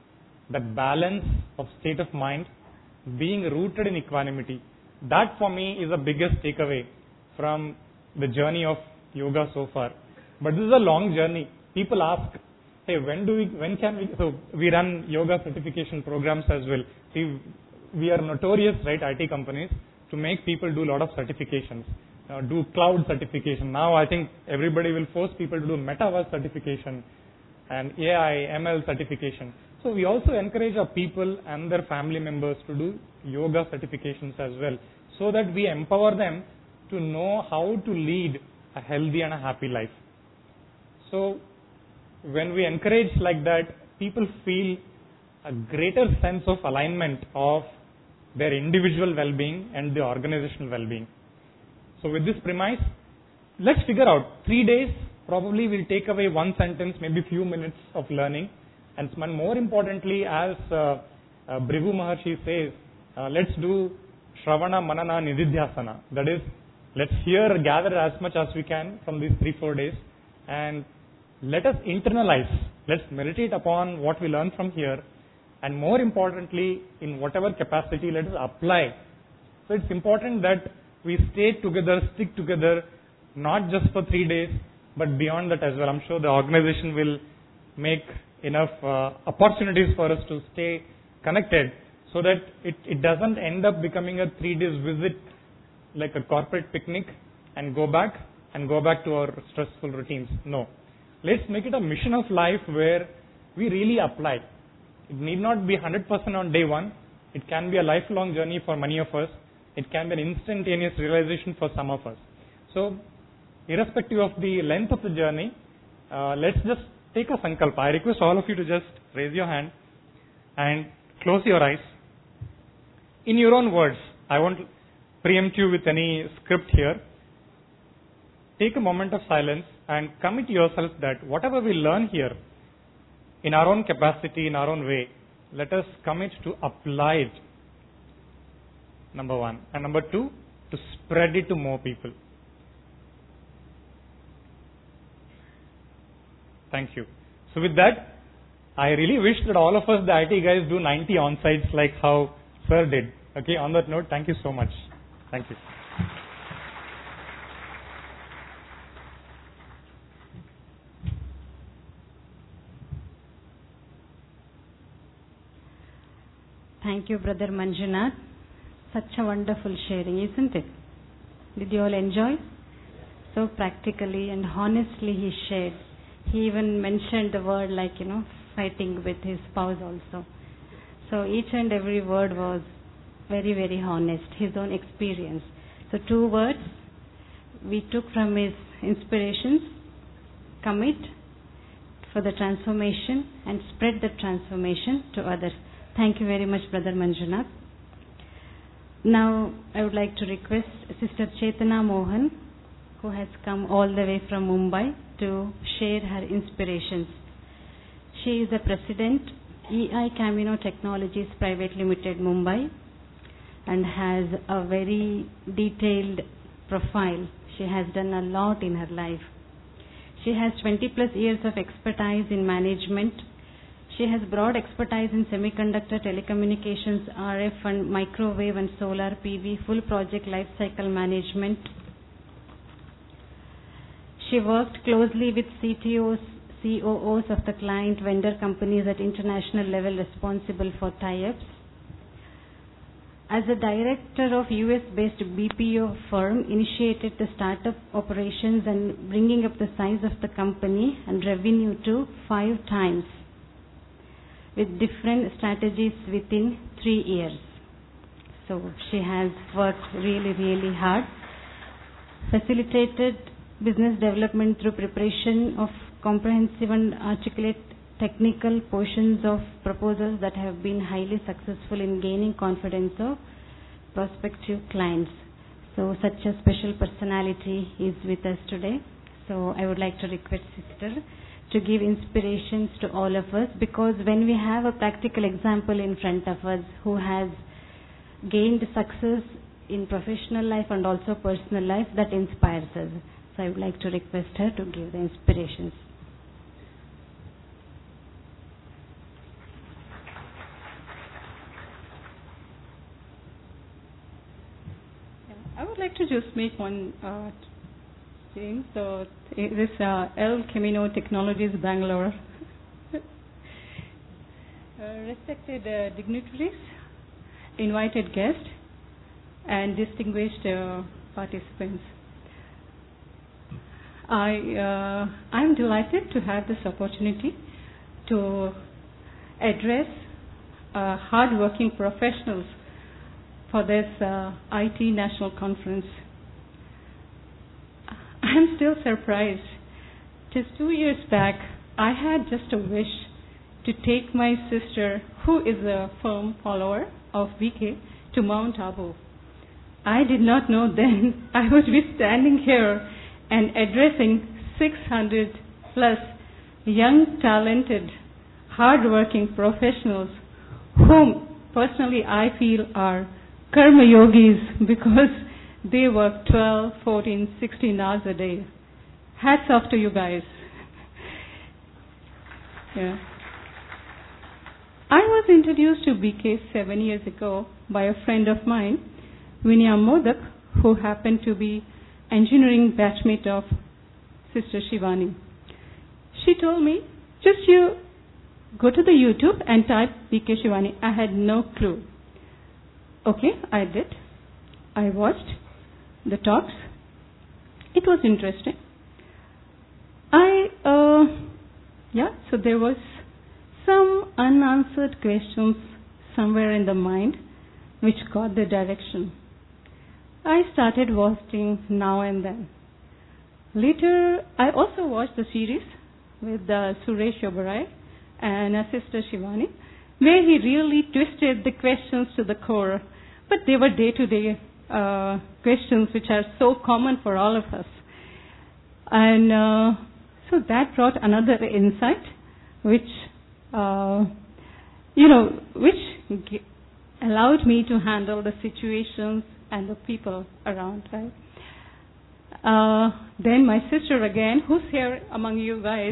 H: that balance of state of mind, being rooted in equanimity. That for me is the biggest takeaway from the journey of yoga so far. But this is a long journey. People ask, hey, when do we, when can we, so we run yoga certification programs as well. We, we are notorious, right, I T companies, to make people do a lot of certifications, uh, do cloud certification. Now I think everybody will force people to do metaverse certification and A I, M L certification. So we also encourage our people and their family members to do yoga certifications as well, so that we empower them to know how to lead a healthy and a happy life. So when we encourage like that, people feel a greater sense of alignment of their individual well-being and the organizational well-being. So with this premise, let's figure out three days probably will take away one sentence, maybe few minutes of learning. And more importantly, as uh, uh, Bhrigu Maharshi says, uh, let's do Shravana, Manana, Nididhyasana. That is, let's hear, gather as much as we can from these three, four days, and let us internalize. Let's meditate upon what we learn from here, and more importantly, in whatever capacity, let us apply. So it's important that we stay together, stick together, not just for three days, but beyond that as well. I'm sure the organization will make enough uh, opportunities for us to stay connected, so that it, it doesn't end up becoming a three days visit like a corporate picnic and go back and go back to our stressful routines. No. Let's make it a mission of life where we really apply. It need not be one hundred percent on day one. It can be a lifelong journey for many of us. It can be an instantaneous realization for some of us. So, irrespective of the length of the journey, uh, let's just take a sankalpa. I request all of you to just raise your hand and close your eyes. In your own words, I won't preempt you with any script here. Take a moment of silence and commit yourself that whatever we learn here, in our own capacity, in our own way, let us commit to apply it. Number one. And number two, to spread it to more people. Thank you. So with that, I really wish that all of us, the I T guys, do ninety on-sites like how Sir did. Okay, on that note, thank you so much. Thank you.
A: Thank you, Brother Manjunath. Such a wonderful sharing, isn't it? Did you all enjoy? So practically and honestly he shared. He even mentioned the word like, you know, fighting with his spouse also. So each and every word was very, very honest, his own experience. So two words we took from his inspirations: commit for the transformation and spread the transformation to others. Thank you very much, Brother Manjunath. Now I would like to request Sister Chetana Mohan, who has come all the way from Mumbai, to share her inspirations. She is the President, E I Camino Technologies Private Limited, Mumbai, and has a very detailed profile. She has done a lot in her life. She has twenty plus years of expertise in management. She has broad expertise in semiconductor, telecommunications, R F and microwave and solar P V, full project life cycle management. She worked closely with C T Os, C O Os of the client vendor companies at international level responsible for tie-ups. As a director of U S-based B P O firm, initiated the startup operations and bringing up the size of the company and revenue to five times with different strategies within three years. So she has worked really, really hard, facilitated business development through preparation of comprehensive and articulate technical portions of proposals that have been highly successful in gaining confidence of prospective clients. So such a special personality is with us today. So I would like to request Sister to give inspirations to all of us, because when we have a practical example in front of us who has gained success in professional life and also personal life, that inspires us. So I would like to request her to give the inspirations.
I: like to just make one uh, change. So this uh, El Camino Technologies, Bangalore. uh, respected uh, dignitaries, invited guests, and distinguished uh, participants. I uh, I'm delighted to have this opportunity to address uh, hard-working professionals for this uh, I T National Conference. I'm still surprised. Just two years back, I had just a wish to take my sister, who is a firm follower of V K, to Mount Abu. I did not know then I would be standing here and addressing six hundred plus young, talented, hard-working professionals whom personally I feel are karma yogis because they work twelve, fourteen, sixteen hours a day. Hats off to you guys. Yeah. I was introduced to B K seven years ago by a friend of mine, Vinaya Modak, who happened to be engineering batchmate of Sister Shivani. She told me, just you go to the YouTube and type B K Shivani. I had no clue. Okay, I did. I watched the talks. It was interesting. I, uh, yeah, so there was some unanswered questions somewhere in the mind which got the direction. I started watching now and then. Later, I also watched the series with uh, Suresh Oberoi and uh, Sister Shivani, where he really twisted the questions to the core. But they were day-to-day uh, questions which are so common for all of us. And uh, so that brought another insight, which, uh, you know, which g- allowed me to handle the situations and the people around, right? Uh, then my sister again, who's here among you guys,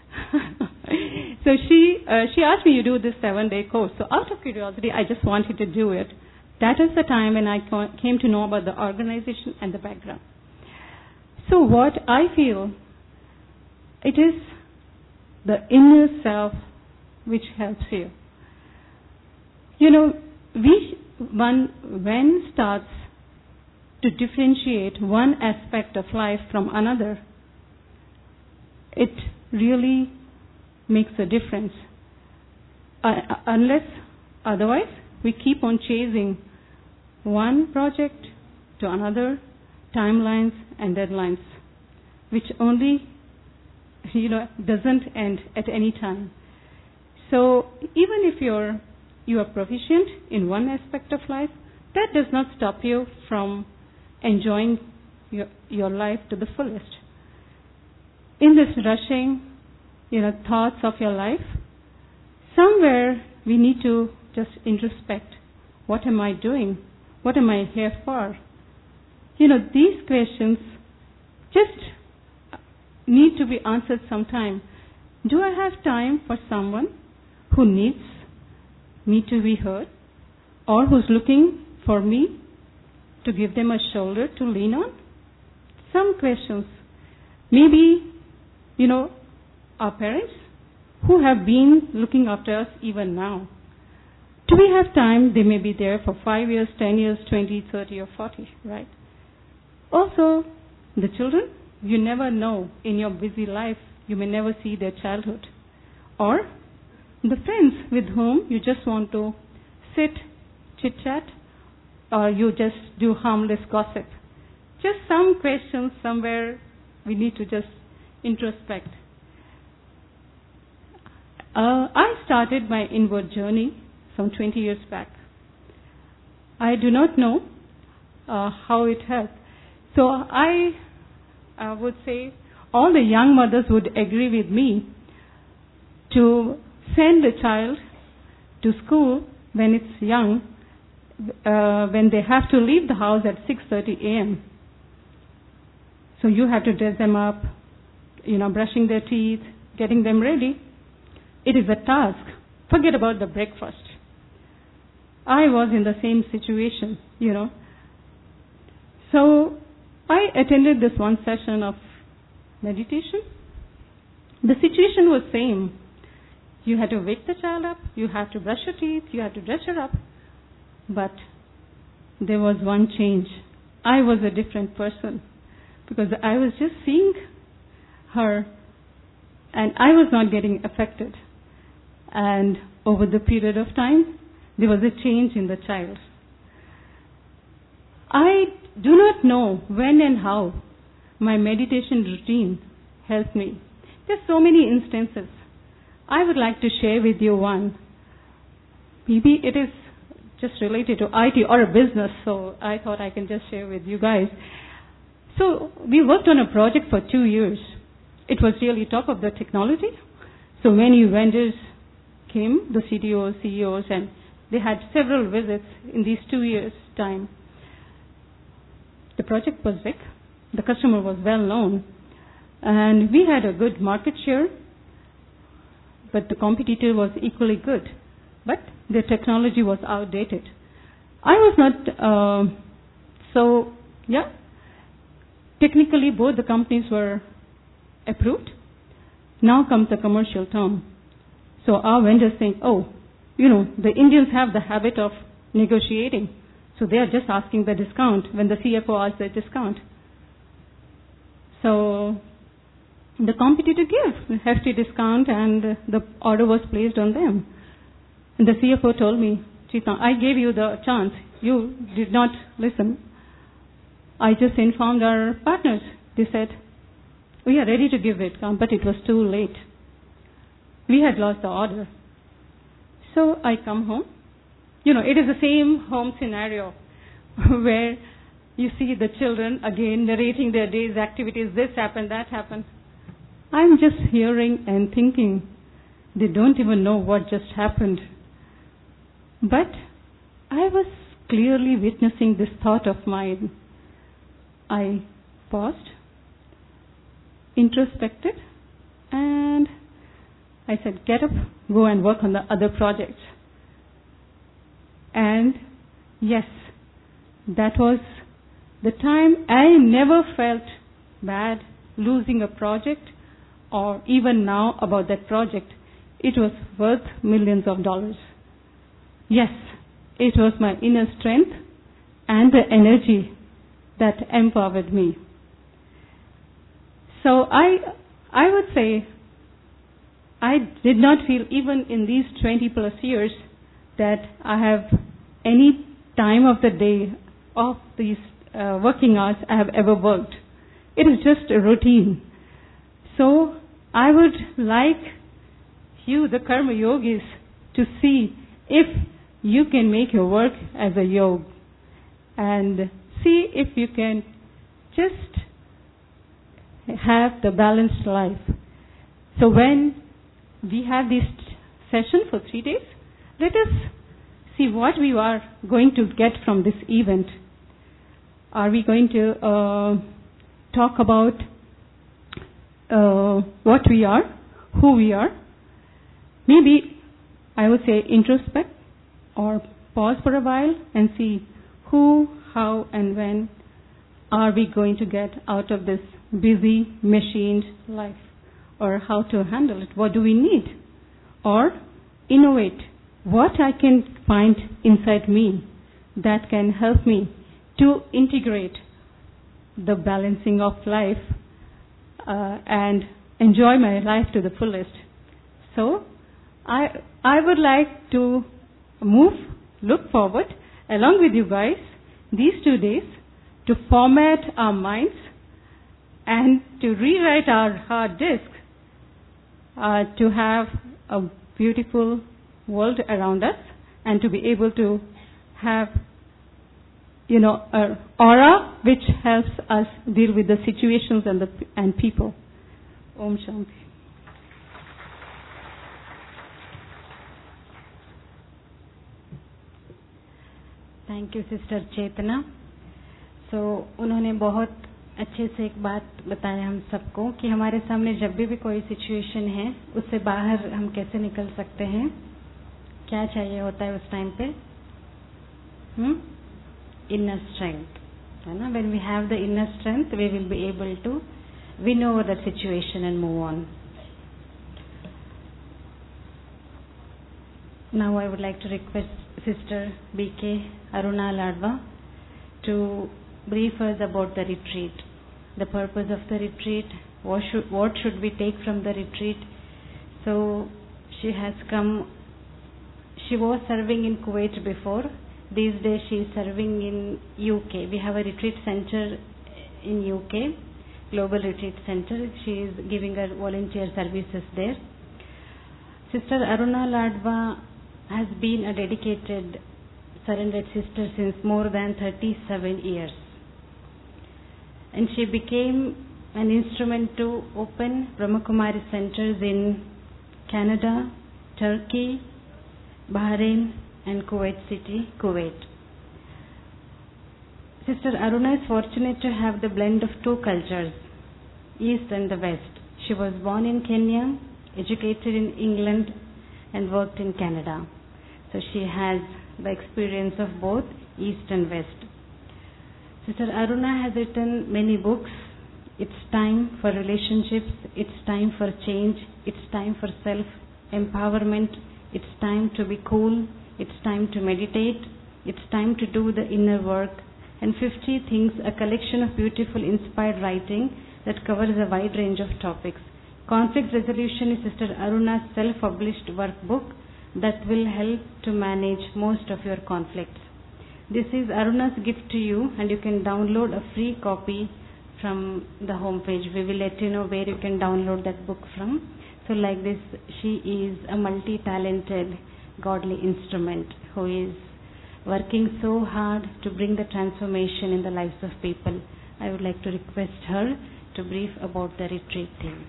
I: so she uh, she asked me to do this seven-day course. So out of curiosity, I just wanted to do it. That is the time when I co- came to know about the organization and the background. So what I feel, it is the inner self which helps you. You know, we one when starts to differentiate one aspect of life from another, it really makes a difference. Uh, unless otherwise, we keep on chasing one project to another, timelines and deadlines, which only, you know, doesn't end at any time. So even if you're you are proficient in one aspect of life, that does not stop you from enjoying your, your life to the fullest. In this rushing, you know, thoughts of your life, somewhere we need to just introspect. What am I doing? What am I here for? You know, these questions just need to be answered sometime. Do I have time for someone who needs me to be heard, or who's looking for me to give them a shoulder to lean on? Some questions. Maybe, you know, our parents who have been looking after us even now. Do we have time? They may be there for five years, ten years, twenty, thirty, or forty, right? Also, the children, you never know in your busy life, you may never see their childhood. Or the friends with whom you just want to sit, chit-chat, or you just do harmless gossip. Just some questions somewhere we need to just introspect. Uh, I started my inward journey some twenty years back. I do not know uh, how it helped. So I uh, would say all the young mothers would agree with me to send a child to school when it's young, uh, when they have to leave the house at six thirty a.m. So you have to dress them up, you know, brushing their teeth, getting them ready. It is a task. Forget about the breakfast. I was in the same situation, you know. So I attended this one session of meditation. The situation was same. You had to wake the child up, you had to brush your teeth, you had to dress her up. But there was one change. I was a different person because I was just seeing her and I was not getting affected. And over the period of time, there was a change in the child. I do not know when and how my meditation routine helped me. There's so many instances. I would like to share with you one. Maybe it is just related to I T or a business, so I thought I can just share with you guys. So we worked on a project for two years. It was really top of the technology. So many vendors came, the C T Os, C E Os, and they had several visits in these two years' time. The project was big. The customer was well known. And we had a good market share, but the competitor was equally good. But their technology was outdated. I was not, uh, so, yeah. Technically, both the companies were approved. Now comes the commercial term. So our vendors think, oh, you know, the Indians have the habit of negotiating. So they are just asking the discount when the C F O asks the discount. So the competitor gave a hefty discount and the order was placed on them. And the C F O told me, Chita, I gave you the chance. You did not listen. I just informed our partners. They said, we are ready to give it, but it was too late. We had lost the order. So I come home. You know, it is the same home scenario where you see the children again narrating their day's activities. This happened, that happened. I'm just hearing and thinking, they don't even know what just happened. But I was clearly witnessing this thought of mine. I paused, introspected, and I said, get up, go and work on the other projects. And yes, that was the time I never felt bad losing a project or even now about that project. It was worth millions of dollars. Yes, it was my inner strength and the energy that empowered me. So I, I would say I did not feel even in these twenty plus years that I have any time of the day of these uh, working hours I have ever worked. It is just a routine. So I would like you, the Karma Yogis, to see if you can make your work as a yoga and see if you can just have the balanced life. So when we have this session for three days, let us see what we are going to get from this event. Are we going to uh, talk about uh, what we are, who we are? Maybe I would say introspect or pause for a while and see who, how, and when are we going to get out of this busy, machined life, or how to handle it. What do we need? Or innovate. What I can find inside me that can help me to integrate the balancing of life uh, and enjoy my life to the fullest. So I I would like to move, look forward along with you guys these two days to format our minds and to rewrite our hard disk uh, to have a beautiful world around us and to be able to have, you know, an aura which helps us deal with the situations and the and people. Om Shanti.
A: Thank you sister Chetna. So उन्होंने बहुत अच्छे से एक बात बताया हम सबको कि हमारे सामने जब भी भी कोई सिचुएशन है उससे बाहर हम कैसे निकल सकते हैं, क्या चाहिए होता है उस टाइम पे, hmm inner strength. You know, when we have the inner strength, we will be able to win over the situation and move on. Now I would like to request Sister B K Aruna Ladva to brief us about the retreat, the purpose of the retreat, what should, what should we take from the retreat. So she has come, she was serving in Kuwait before. These days she is serving in U K. We have a retreat center in U K, Global Retreat Center. She is giving her volunteer services there. Sister Aruna Ladva has been a dedicated surrendered sister since more than thirty-seven years. And she became an instrument to open Brahmakumari centers in Canada, Turkey, Bahrain and Kuwait City, Kuwait. Sister Aruna is fortunate to have the blend of two cultures, East and the West. She was born in Kenya, educated in England and worked in Canada. So she has the experience of both East and West. Sister Aruna has written many books. It's time for relationships, it's time for change, it's time for self-empowerment, it's time to be cool, it's time to meditate, it's time to do the inner work, and fifty things, a collection of beautiful inspired writing that covers a wide range of topics. Conflict resolution is Sister Aruna's self-published workbook that will help to manage most of your conflicts. This is Aruna's gift to you, and you can download a free copy from the home page. We will let you know where you can download that book from. So like this, she is a multi-talented godly instrument who is working so hard to bring the transformation in the lives of people. I would like to request her to brief about the retreat theme.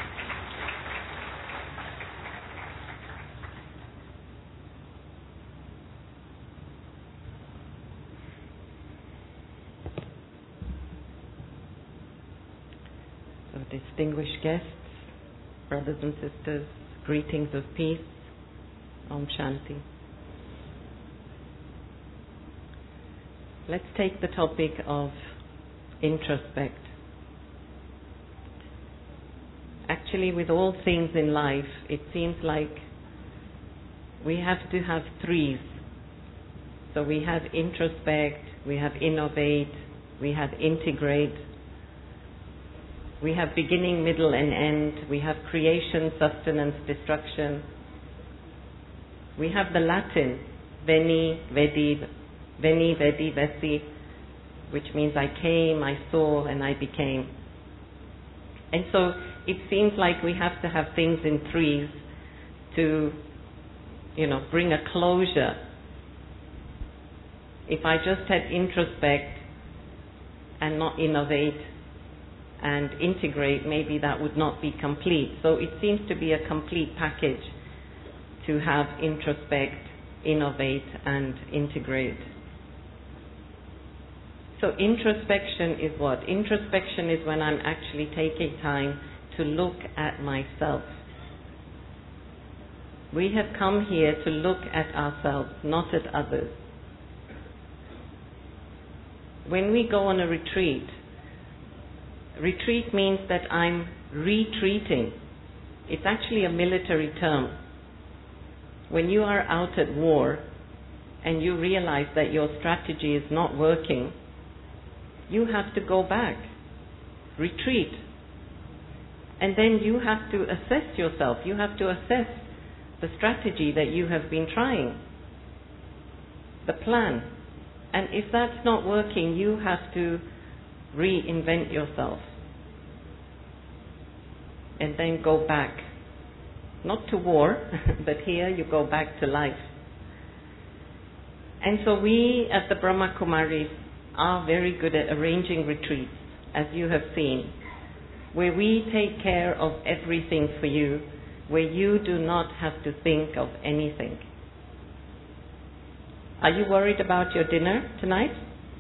J: So, distinguished guests, brothers and sisters, greetings of peace. Om Shanti. Let's take the topic of introspect. Actually, with all things in life, it seems like we have to have threes. So we have introspect, we have innovate, we have integrate, we have beginning, middle and end, we have creation, sustenance, destruction. We have the Latin, veni, vedi, veni, vedi, vesi, which means I came, I saw, and I became. And so it seems like we have to have things in threes to, you know, bring a closure. If I just had introspect and not innovate and integrate, maybe that would not be complete. So it seems to be a complete package to have introspect, innovate, and integrate. So introspection is what? Introspection is when I'm actually taking time to look at myself. We have come here to look at ourselves, not at others. When we go on a retreat, retreat means that I'm retreating. It's actually a military term. When you are out at war and you realize that your strategy is not working, you have to go back, retreat. And then you have to assess yourself. You have to assess the strategy that you have been trying, the plan. And if that's not working, you have to reinvent yourself. And then go back. Not to war, but here you go back to life. And so we at the Brahma Kumaris are very good at arranging retreats, as you have seen, where we take care of everything for you, where you do not have to think of anything. Are you worried about your dinner tonight?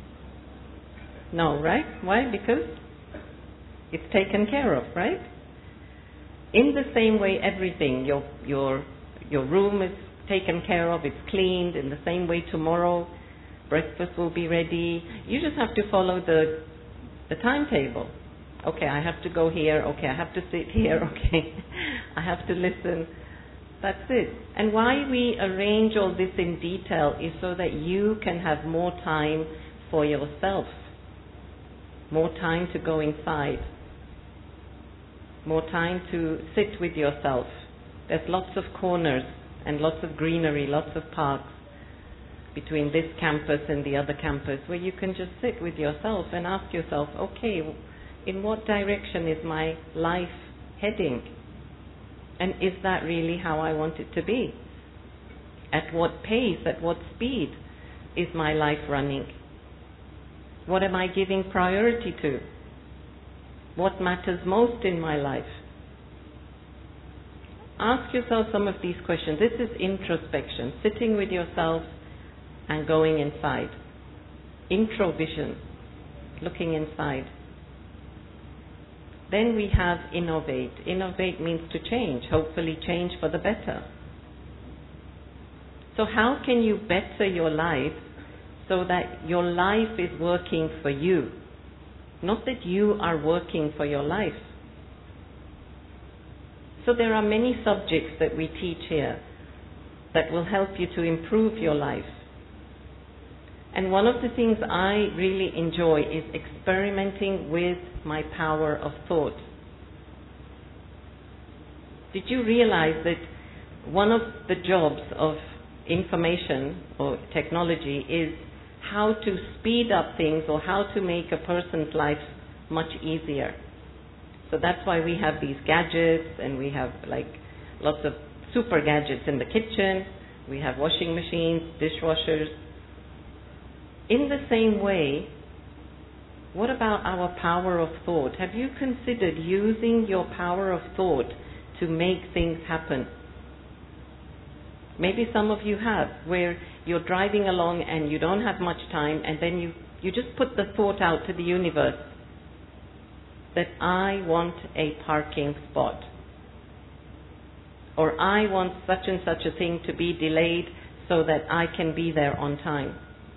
J: No, right? Why? Because it's taken care of, right? In the same way, everything, your your your room is taken care of, it's cleaned. In the same way, tomorrow breakfast will be ready. You just have to follow the, the timetable. Okay, I have to go here. Okay, I have to sit here. Okay, I have to listen. That's it. And why we arrange all this in detail is so that you can have more time for yourself, more time to go inside, more time to sit with yourself. There's lots of corners and lots of greenery, lots of parks between this campus and the other campus where you can just sit with yourself and ask yourself, okay, in what direction is my life heading? And is that really how I want it to be? At what pace, at what speed is my life running? What am I giving priority to? What matters most in my life? Ask yourself some of these questions. This is introspection, sitting with yourself and going inside. Introvision, looking inside. Then we have innovate. Innovate means to change, hopefully change for the better. So how can you better your life so that your life is working for you? Not that you are working for your life. So there are many subjects that we teach here that will help you to improve your life. And one of the things I really enjoy is experimenting with my power of thought. Did you realize that one of the jobs of information or technology is how to speed up things or how to make a person's life much easier? So that's why we have these gadgets, and we have like lots of super gadgets in the kitchen. We have washing machines, dishwashers. In the same way, what about our power of thought? Have you considered using your power of thought to make things happen? Maybe some of you have, where you're driving along and you don't have much time, and then you, you just put the thought out to the universe that I want a parking spot, or I want such and such a thing to be delayed so that I can be there on time.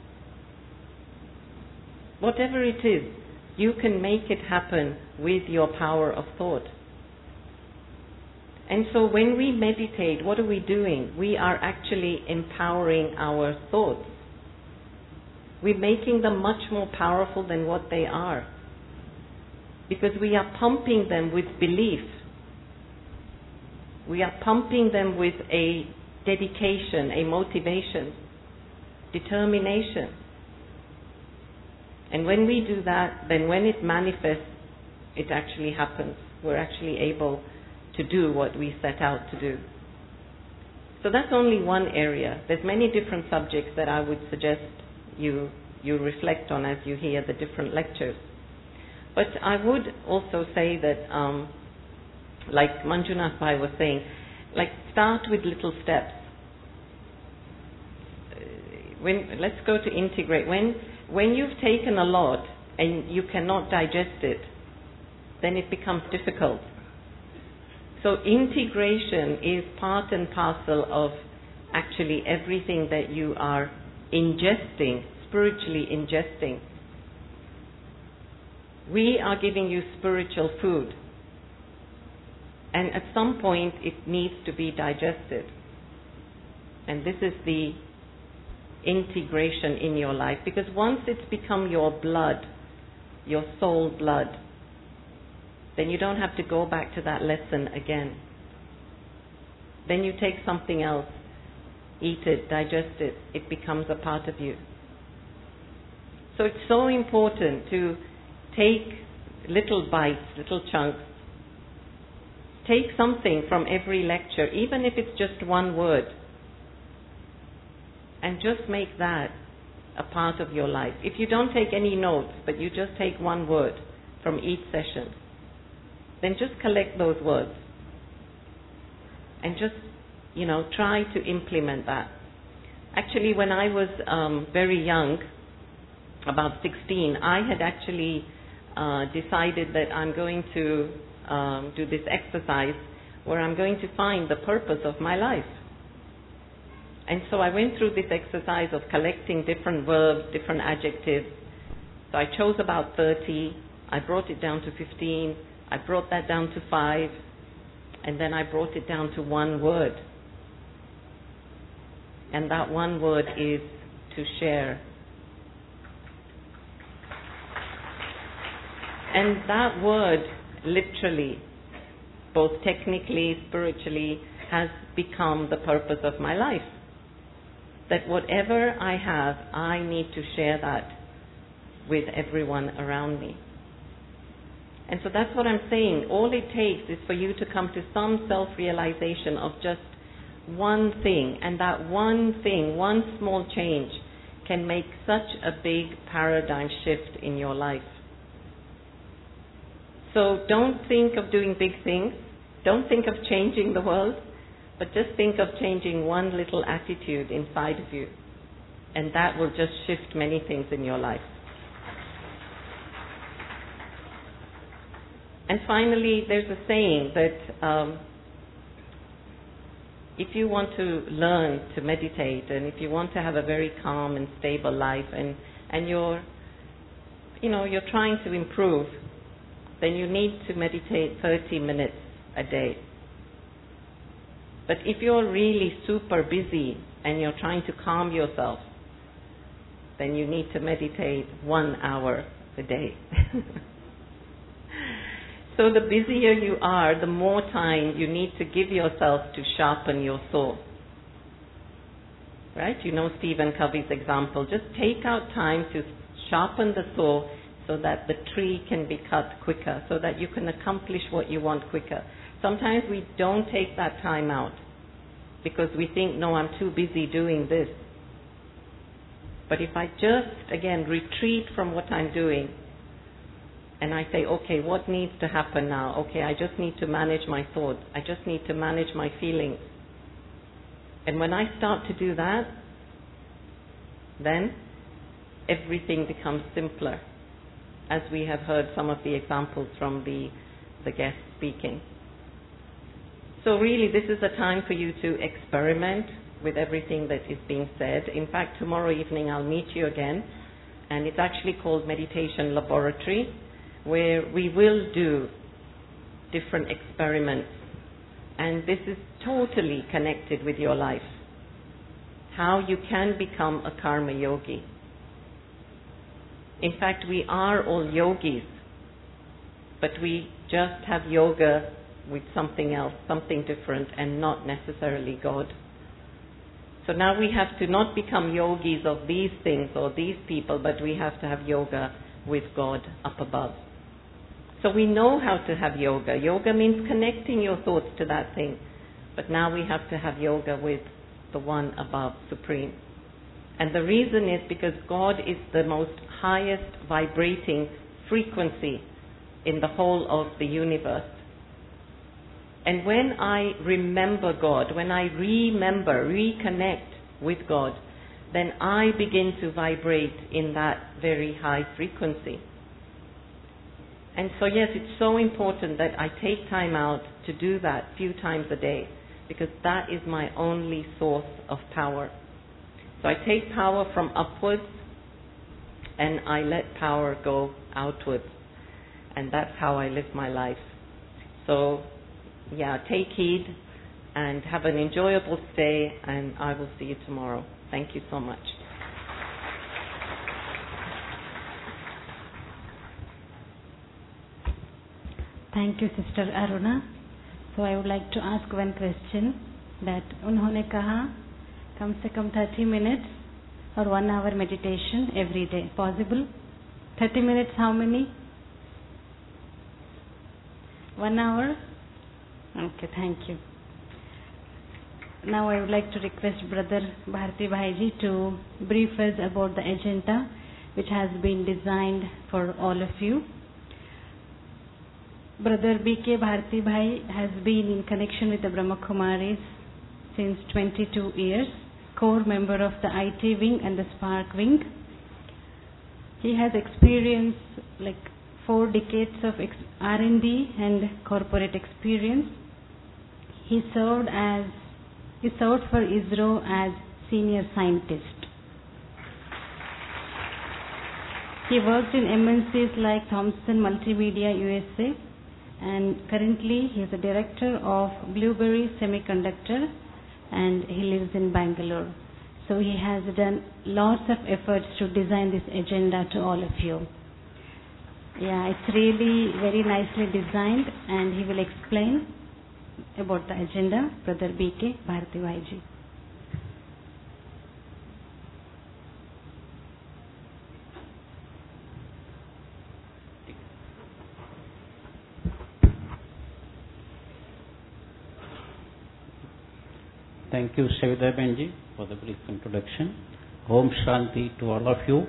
J: Whatever it is, you can make it happen with your power of thought. And so when we meditate, what are we doing? We are actually empowering our thoughts. We're making them much more powerful than what they are, because we are pumping them with belief. We are pumping them with a dedication, a motivation, determination. And when we do that, then when it manifests, it actually happens. We're actually able to do what we set out to do. So that's only one area. There's many different subjects that I would suggest you you reflect on as you hear the different lectures. But I would also say that, um, like Manjunath Bhai was saying, like start with little steps. When let's go to integrate. When when you've taken a lot and you cannot digest it, then it becomes difficult. So integration is part and parcel of actually everything that you are ingesting, spiritually ingesting. We are giving you spiritual food, and at some point it needs to be digested. And this is the integration in your life, because once it's become your blood, your soul blood, then you don't have to go back to that lesson again. Then you take something else, eat it, digest it, it becomes a part of you. So it's so important to take little bites, little chunks. Take something from every lecture, even if it's just one word, and just make that a part of your life. If you don't take any notes, but you just take one word from each session, then just collect those words and just, you know, try to implement that. Actually, when I was um, very young, about sixteen, I had actually uh, decided that I'm going to um, do this exercise where I'm going to find the purpose of my life. And so I went through this exercise of collecting different verbs, different adjectives. So I chose about thirty, I brought it down to fifteen, I brought that down to five, and then I brought it down to one word. And that one word is to share. And that word, literally, both technically, spiritually, has become the purpose of my life. That whatever I have, I need to share that with everyone around me. And so that's what I'm saying. All it takes is for you to come to some self-realization of just one thing, and that one thing, one small change, can make such a big paradigm shift in your life. So don't think of doing big things. Don't think of changing the world, but just think of changing one little attitude inside of you, and that will just shift many things in your life. And finally, there's a saying that um, if you want to learn to meditate, and if you want to have a very calm and stable life, and, and you're, you know, you're trying to improve, then you need to meditate thirty minutes a day. But if you're really super busy and you're trying to calm yourself, then you need to meditate one hour a day. So the busier you are, the more time you need to give yourself to sharpen your saw. Right? You know Stephen Covey's example. Just take out time to sharpen the saw so that the tree can be cut quicker, so that you can accomplish what you want quicker. Sometimes we don't take that time out because we think, no, I'm too busy doing this. But if I just, again, retreat from what I'm doing, and I say, okay, what needs to happen now? Okay, I just need to manage my thoughts. I just need to manage my feelings. And when I start to do that, then everything becomes simpler, as we have heard some of the examples from the, the guests speaking. So really, this is a time for you to experiment with everything that is being said. In fact, tomorrow evening I'll meet you again, and it's actually called Meditation Laboratory, where we will do different experiments. And this is totally connected with your life. How you can become a karma yogi. In fact, we are all yogis, but we just have yoga with something else, something different, and not necessarily God. So now we have to not become yogis of these things or these people, but we have to have yoga with God up above. So we know how to have yoga. Yoga means connecting your thoughts to that thing. But now we have to have yoga with the one above, supreme. And the reason is because God is the most highest vibrating frequency in the whole of the universe. And when I remember God, when I remember, reconnect with God, then I begin to vibrate in that very high frequency. And so yes, it's so important that I take time out to do that a few times a day, because that is my only source of power. So I take power from upwards and I let power go outwards. And that's how I live my life. So yeah, take heed and have an enjoyable stay, and I will see you tomorrow. Thank you so much.
A: Thank you, Sister Aruna. So I would like to ask one question, that उन्होंने कहा कम से कम thirty minutes or one hour meditation every day. Possible? thirty minutes how many? One hour? Okay, thank you. Now I would like to request Brother Bharti Bhaiji to brief us about the agenda which has been designed for all of you. Brother B K Bharti Bhai has been in connection with the Brahma Kumaris since twenty-two years, core member of the I T wing and the Spark wing. He has experience like four decades of R and D and corporate experience. He served as he served for ISRO as senior scientist. He worked in M N Cs like Thomson Multimedia U S A, and currently he is the director of Blueberry Semiconductor, and he lives in Bangalore. So he has done lots of efforts to design this agenda to all of you. Yeah, it's really very nicely designed, and he will explain about the agenda, Brother B K Bharati.
K: Thank you, Savita Benji, for the brief introduction. Om Shanti to all of you.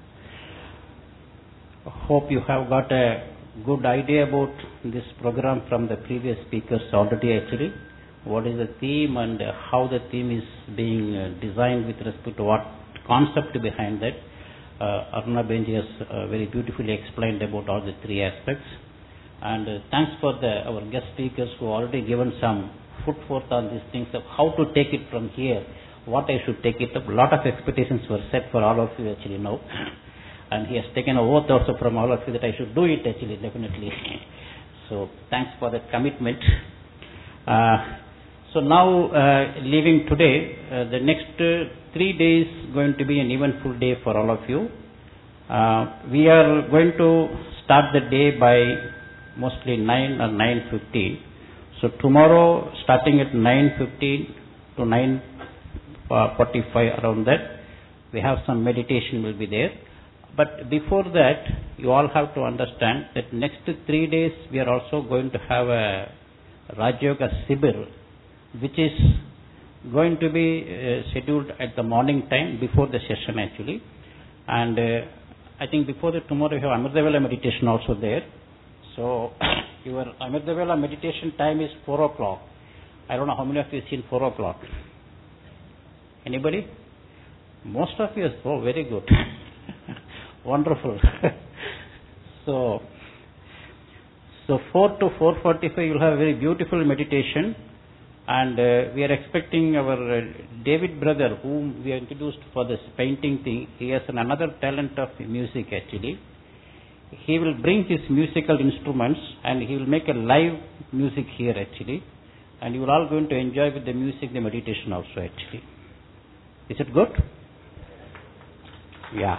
K: Hope you have got a good idea about this program from the previous speakers already actually. What is the theme and how the theme is being designed with respect to what concept behind that. Uh, Aruna Benji has uh, very beautifully explained about all the three aspects. And uh, thanks for the, our guest speakers who already given some put forth on these things of how to take it from here, what I should take it up. A lot of expectations were set for all of you actually now. And he has taken a oath also from all of you that I should do it actually, definitely. So thanks for that commitment. Uh, so now, uh, leaving today, uh, the next uh, three days going to be an eventful day for all of you. Uh, we are going to start the day by mostly nine or nine fifteen. So tomorrow, starting at nine fifteen to nine forty-five, around that, we have some meditation will be there. But before that, you all have to understand that next three days we are also going to have a Raj Yoga Sibir, which is going to be uh, scheduled at the morning time before the session actually. And uh, I think before the tomorrow you have Amritavela meditation also there. So your Amritavela meditation time is four o'clock. I don't know how many of you have seen four o'clock. Anybody? Most of you, oh, very good. Wonderful. so, so four to four forty-five, you'll have a very beautiful meditation, and uh, we are expecting our uh, David brother, whom we introduced for this painting thing. He has an another talent of music actually. He will bring his musical instruments and he will make a live music here actually, and you are all going to enjoy with the music the meditation also actually. Is it good? Yeah.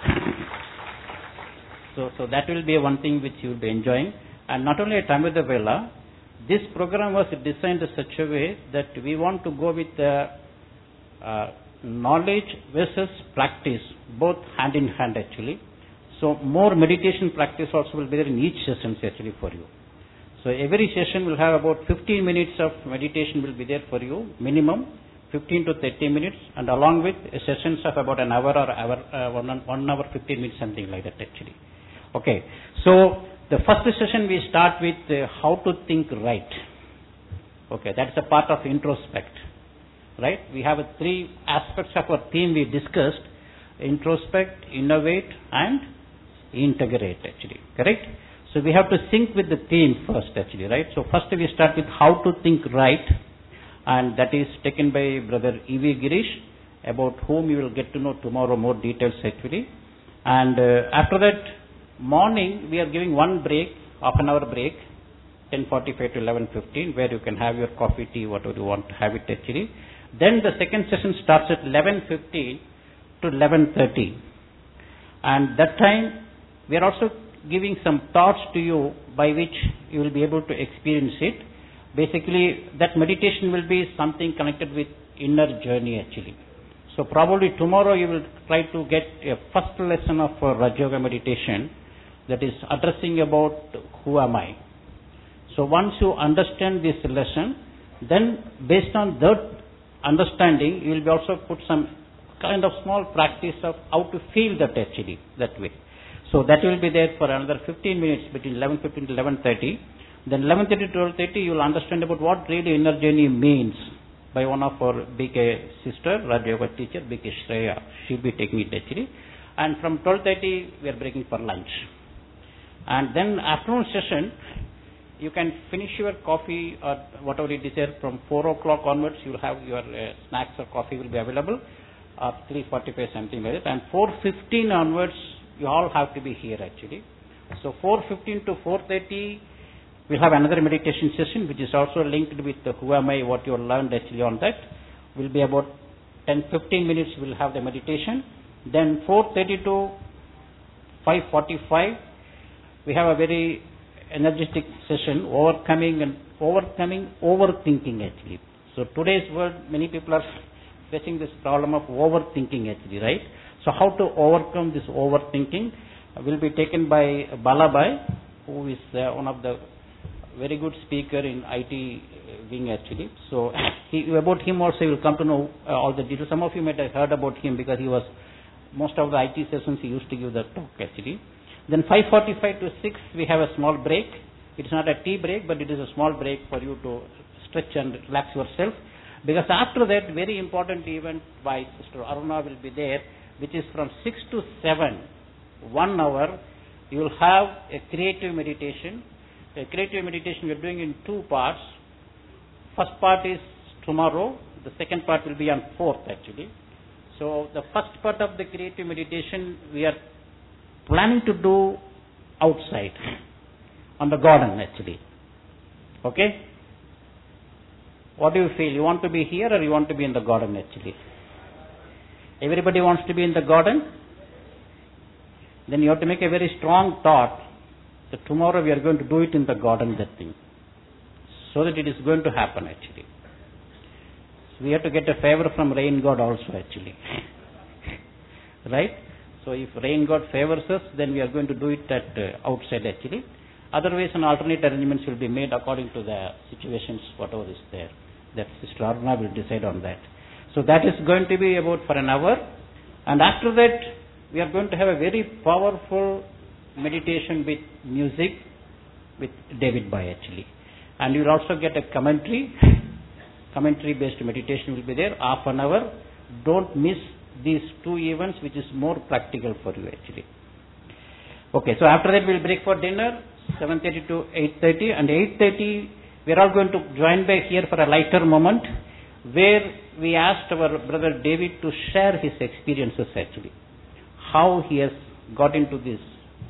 K: So, so that will be one thing which you will be enjoying. And not only at Amritavela, this program was designed in such a way that we want to go with uh, uh, knowledge versus practice, both hand in hand actually. So more meditation practice also will be there in each session actually for you. So every session will have about fifteen minutes of meditation will be there for you, minimum fifteen to thirty minutes, and along with sessions of about an hour or hour, uh, one, one hour, fifteen minutes, something like that actually. Okay, so the first session we start with uh, how to think right. Okay, that's a part of introspect, right? We have uh, three aspects of our theme we discussed: introspect, innovate, and integrate actually, correct? So we have to sync with the theme first actually, right? So first we start with how to think right, and that is taken by Brother E V Girish, about whom you will get to know tomorrow more details actually. And uh, after that, morning we are giving one break, half an hour break, ten forty-five to eleven fifteen, where you can have your coffee, tea, whatever you want to have it actually. Then the second session starts at eleven fifteen to eleven thirty, and that time we are also giving some thoughts to you by which you will be able to experience it. Basically, that meditation will be something connected with inner journey actually. So probably tomorrow you will try to get a first lesson of uh, Raj Yoga meditation, that is addressing about who am I. So once you understand this lesson, then based on that understanding, you will be also put some kind of small practice of how to feel that actually, that way. So that will be there for another fifteen minutes between eleven fifteen to eleven thirty. Then eleven thirty to twelve thirty, you will understand about what really inner journey means by one of our B K sister, Raj Yoga teacher, B K Shreya. She will be taking it actually. And from twelve thirty, we are breaking for lunch. And then afternoon session, you can finish your coffee or whatever it is there from four o'clock onwards. You will have your uh, snacks or coffee will be available. or three forty-five, something like that. And four fifteen onwards, you all have to be here actually. So four fifteen to four thirty, we'll have another meditation session, which is also linked with the who am I, what you learned actually on that. Will be about ten to fifteen minutes, we'll have the meditation. Then four thirty to five forty-five, we have a very energetic session, overcoming and overcoming overthinking actually. So today's world, many people are facing this problem of overthinking actually, right? So how to overcome this overthinking will be taken by Balabai, who is uh, one of the very good speaker in I T wing actually. So he, about him also you will come to know uh, all the details. Some of you might have heard about him because he was, most of the I T sessions he used to give the talk actually. Then five forty-five to six we have a small break. It's not a tea break, but it is a small break for you to stretch and relax yourself. Because after that, very important event by Sister Aruna will be there, which is from six to seven, one hour, you will have a creative meditation. A creative meditation we are doing in two parts. First part is tomorrow, the second part will be on fourth actually. So the first part of the creative meditation we are planning to do outside, on the garden actually. Okay? What do you feel? You want to be here or you want to be in the garden actually? Everybody wants to be in the garden? Then you have to make a very strong thought that tomorrow we are going to do it in the garden, that thing. So that it is going to happen actually. So we have to get a favor from rain god also actually. Right? So if rain god favors us, then we are going to do it at uh, outside actually. Otherwise, an alternate arrangements will be made according to the situations, whatever is there. That Sister Aruna will decide on that. So that is going to be about for an hour. And after that, we are going to have a very powerful meditation with music, with David Boy actually. And you will also get a commentary. Commentary based meditation will be there, half an hour. Don't miss these two events, which is more practical for you actually. Okay, so after that we will break for dinner, seven thirty to eight thirty, and eight thirty we are all going to join back here for a lighter moment, where we asked our brother David to share his experiences actually, how he has got into this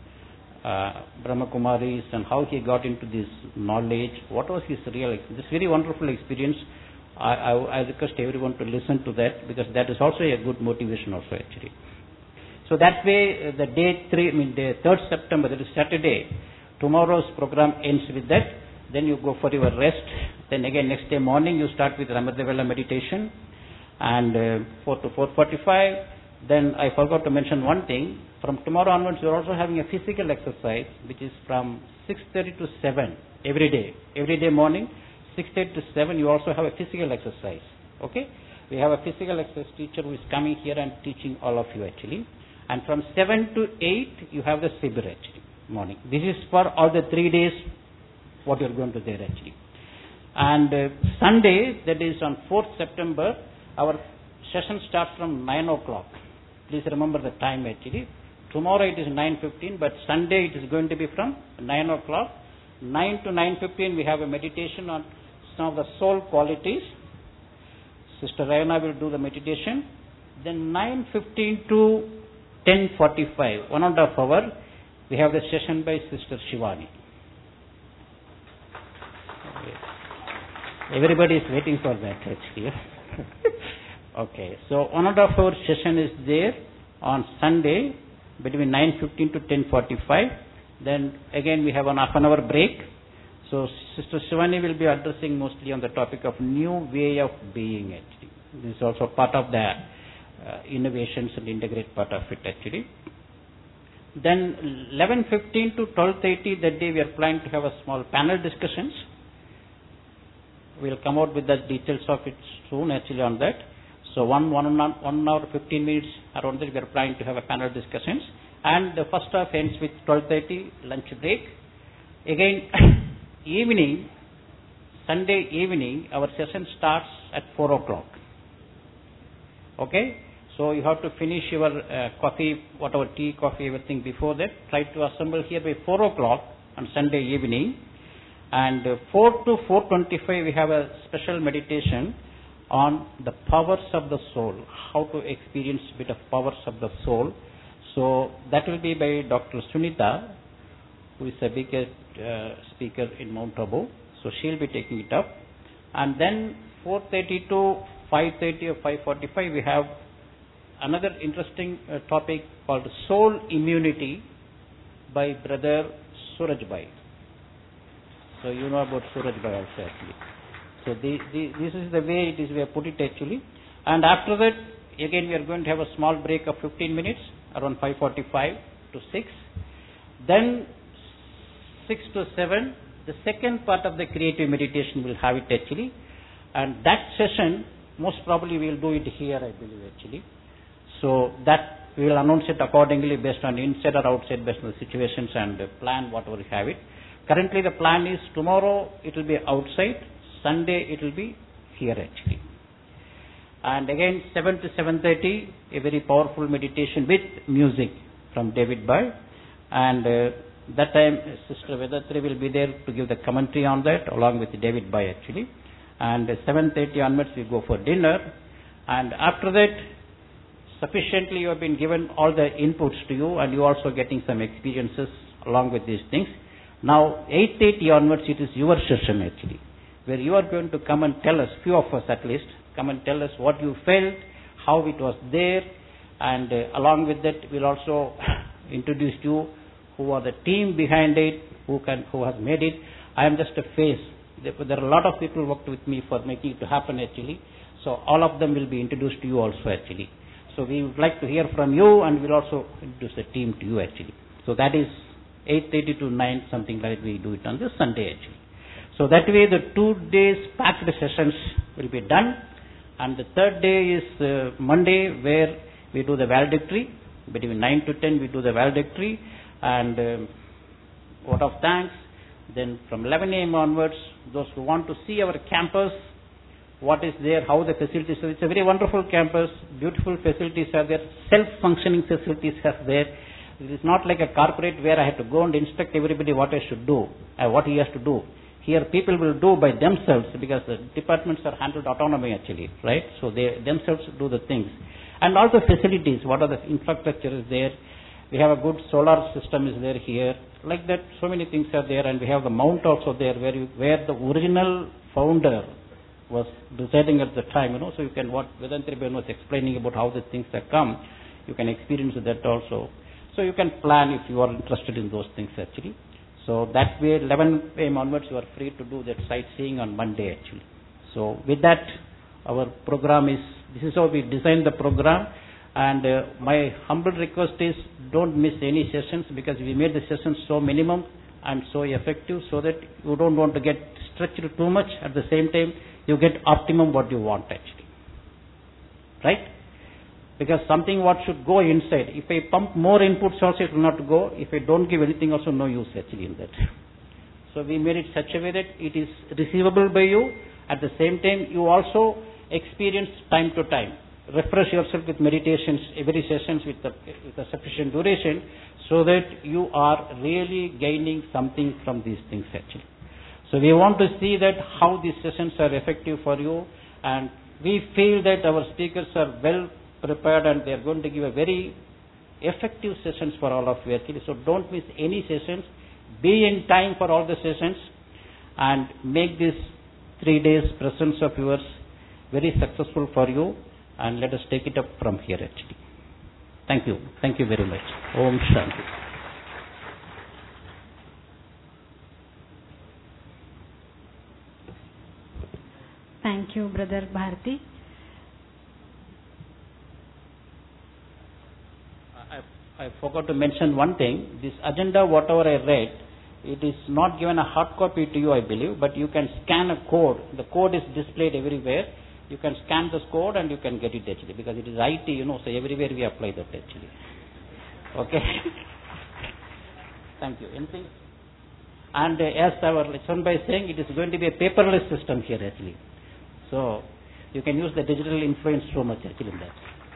K: uh, Brahma Kumaris and how he got into this knowledge, what was his real experience. This very wonderful experience. I, I, I request everyone to listen to that, because that is also a good motivation also actually. So that way, uh, the day three, I mean the third September, that is Saturday, tomorrow's program ends with that. Then you go for your rest. Then again next day morning you start with Ramadevela meditation, and uh, four to four forty-five. Then I forgot to mention one thing. From tomorrow onwards you are also having a physical exercise, which is from six thirty to seven every day. Every day morning, six thirty to seven, you also have a physical exercise. Okay? We have a physical exercise teacher who is coming here and teaching all of you actually. And from seven to eight, you have the Sibir actually, morning. This is for all the three days what you are going to there actually. And uh, Sunday, that is on fourth September, our session starts from nine o'clock. Please remember the time actually. Tomorrow it is nine fifteen, but Sunday it is going to be from nine o'clock. nine to nine fifteen we have a meditation on some of the soul qualities. Sister Rayana will do the meditation. Then nine fifteen to ten forty-five, one and a half hour, we have the session by Sister Shivani. Okay. Everybody is waiting for that actually. Okay, so one and a half hour session is there on Sunday between nine fifteen to ten forty-five. Then again we have an half an hour break. So Sister Shivani will be addressing mostly on the topic of new way of being actually. This is also part of the uh, innovations and integrate part of it actually. Then eleven fifteen to twelve thirty that day we are planning to have a small panel discussions. We will come out with the details of it soon actually on that. So one, one, one hour, fifteen minutes around that we are planning to have a panel discussions. And the first half ends with twelve thirty, lunch break. Again, evening, Sunday evening, our session starts at four o'clock. Okay? So you have to finish your uh, coffee, whatever tea, coffee, everything before that. Try to assemble here by four o'clock on Sunday evening. And uh, four to four twenty-five we have a special meditation on the powers of the soul, how to experience a bit of powers of the soul. So that will be by Doctor Sunita, who is a big uh, speaker in Mount Abu. So she'll be taking it up. And then four thirty to five thirty or five forty-five, we have another interesting uh, topic called Soul Immunity by Brother Suraj Bhai. So you know about Suraj Bhai also actually. So the, the, this is the way it is we have put it actually. And after that, again we are going to have a small break of fifteen minutes, around five forty-five to six. Then six to seven, the second part of the creative meditation will have it actually. And that session, most probably we will do it here, I believe actually. So that we will announce it accordingly based on inside or outside, based on the situations and the plan, whatever we have it. Currently the plan is tomorrow it will be outside, Sunday it will be here actually. And again seven to seven thirty, a very powerful meditation with music from David Bhai. And uh, that time Sister Vedatri will be there to give the commentary on that along with David Bhai actually. And uh, seven thirty onwards we go for dinner. And after that, sufficiently you have been given all the inputs to you and you also getting some experiences along with these things. Now eight thirty onwards it is your session actually, where you are going to come and tell us, few of us at least, come and tell us what you felt, how it was there, and uh, along with that we'll also introduce you who are the team behind it, who can, who has made it. I am just a face. There, there are a lot of people who worked with me for making it to happen actually. So all of them will be introduced to you also actually. So we would like to hear from you and we'll also introduce the team to you actually. So that is eight thirty to nine, something like we do it on this Sunday actually. So that way the two days packed sessions will be done. And the third day is uh, Monday, where we do the valedictory. Between nine to ten we do the valedictory and um, vote of thanks. Then from eleven a m onwards, those who want to see our campus, what is there, how the facilities are. It's a very wonderful campus, beautiful facilities are there, self-functioning facilities are there. It is not like a corporate where I have to go and instruct everybody what I should do, uh, what he has to do. Here people will do by themselves because the departments are handled autonomy actually, right? So they themselves do the things. And also facilities, what are the infrastructure is there. We have a good solar system is there here. Like that, so many things are there, and we have the mount also there where you, where the original founder was residing at the time, you know, so you can, what Vedantri Ben was explaining about how the things have come, you can experience that also. So you can plan if you are interested in those things actually. So that way, eleven a m onwards, you are free to do that sightseeing on Monday actually. So with that, our program is, this is how we design the program. And uh, my humble request is, don't miss any sessions because we made the sessions so minimum and so effective so that you don't want to get stretched too much. At the same time, you get optimum what you want actually. Right? Because something what should go inside. If I pump more inputs also, it will not go. If I don't give anything also, no use actually in that. So we made it such a way that it is receivable by you. At the same time, you also experience time to time. Refresh yourself with meditations, every sessions with a, with a sufficient duration, so that you are really gaining something from these things actually. So we want to see that how these sessions are effective for you, and we feel that our speakers are well prepared and they are going to give a very effective sessions for all of you actually. So don't miss any sessions. Be in time for all the sessions and make this three days presence of yours very successful for you. And let us take it up from here actually. Thank you. Thank you very much. Om Shanti.
A: Thank you, Brother Bharti.
K: I, I forgot to mention one thing. This agenda, whatever I read, it is not given a hard copy to you, I believe, but you can scan a code. The code is displayed everywhere. You can scan this code and you can get it actually, because it is I T, you know, so everywhere we apply that actually. Okay. Thank you. Anything? And uh, as our lesson by saying, it is going to be a paperless system here actually. So you can use the digital influence so much actually in that.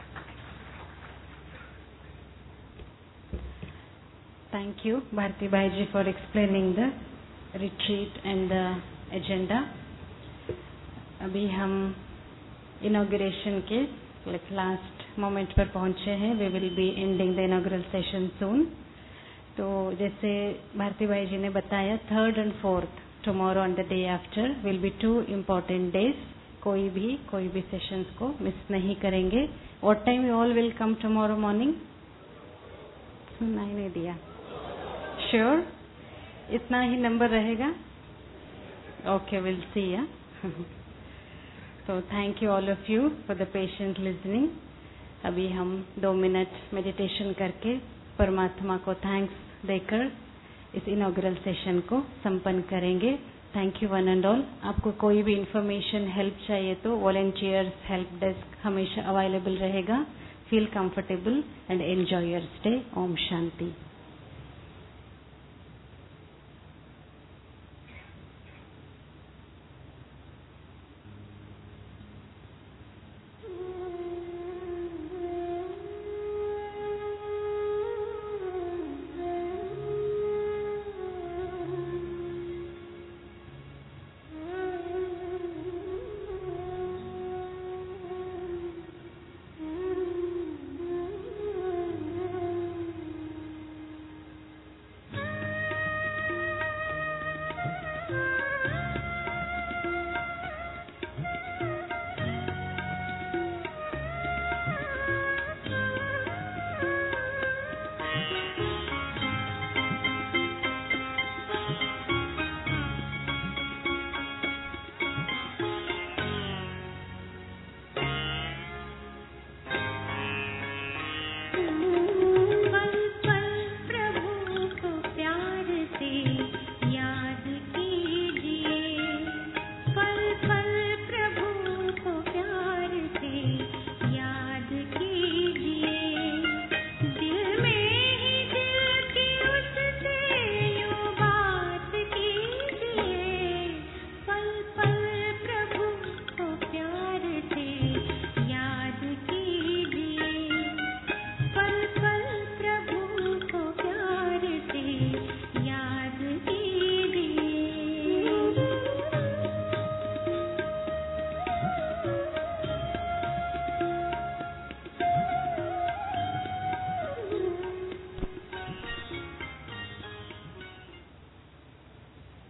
A: Thank you, Bharti Bhaiji, for explaining the retreat and the agenda. अभी हम inauguration के like last moment पर पहुंचे हैं. We will be ending the inaugural session soon. तो जैसे भारती भाई जी ने बताया, third and fourth tomorrow and the day after will be two important days. कोई भी कोई भी सेशंस को मिस नहीं करेंगे. What time you all will come tomorrow morning? सुना ही नहीं दिया. श्योर इतना ही नंबर रहेगा? Okay, will see ya. तो thank you all of you for the patient listening. अभी हम दो मिनट मेडिटेशन करके परमात्मा को थैंक्स देकर इस इनॉग्रल सेशन को संपन्न करेंगे. Thank you one and all. आपको कोई भी इंफॉर्मेशन, हेल्प चाहिए तो वॉलंटियर्स हेल्प डेस्क हमेशा अवेलेबल रहेगा. Feel comfortable and enjoy your stay. ओम शांति.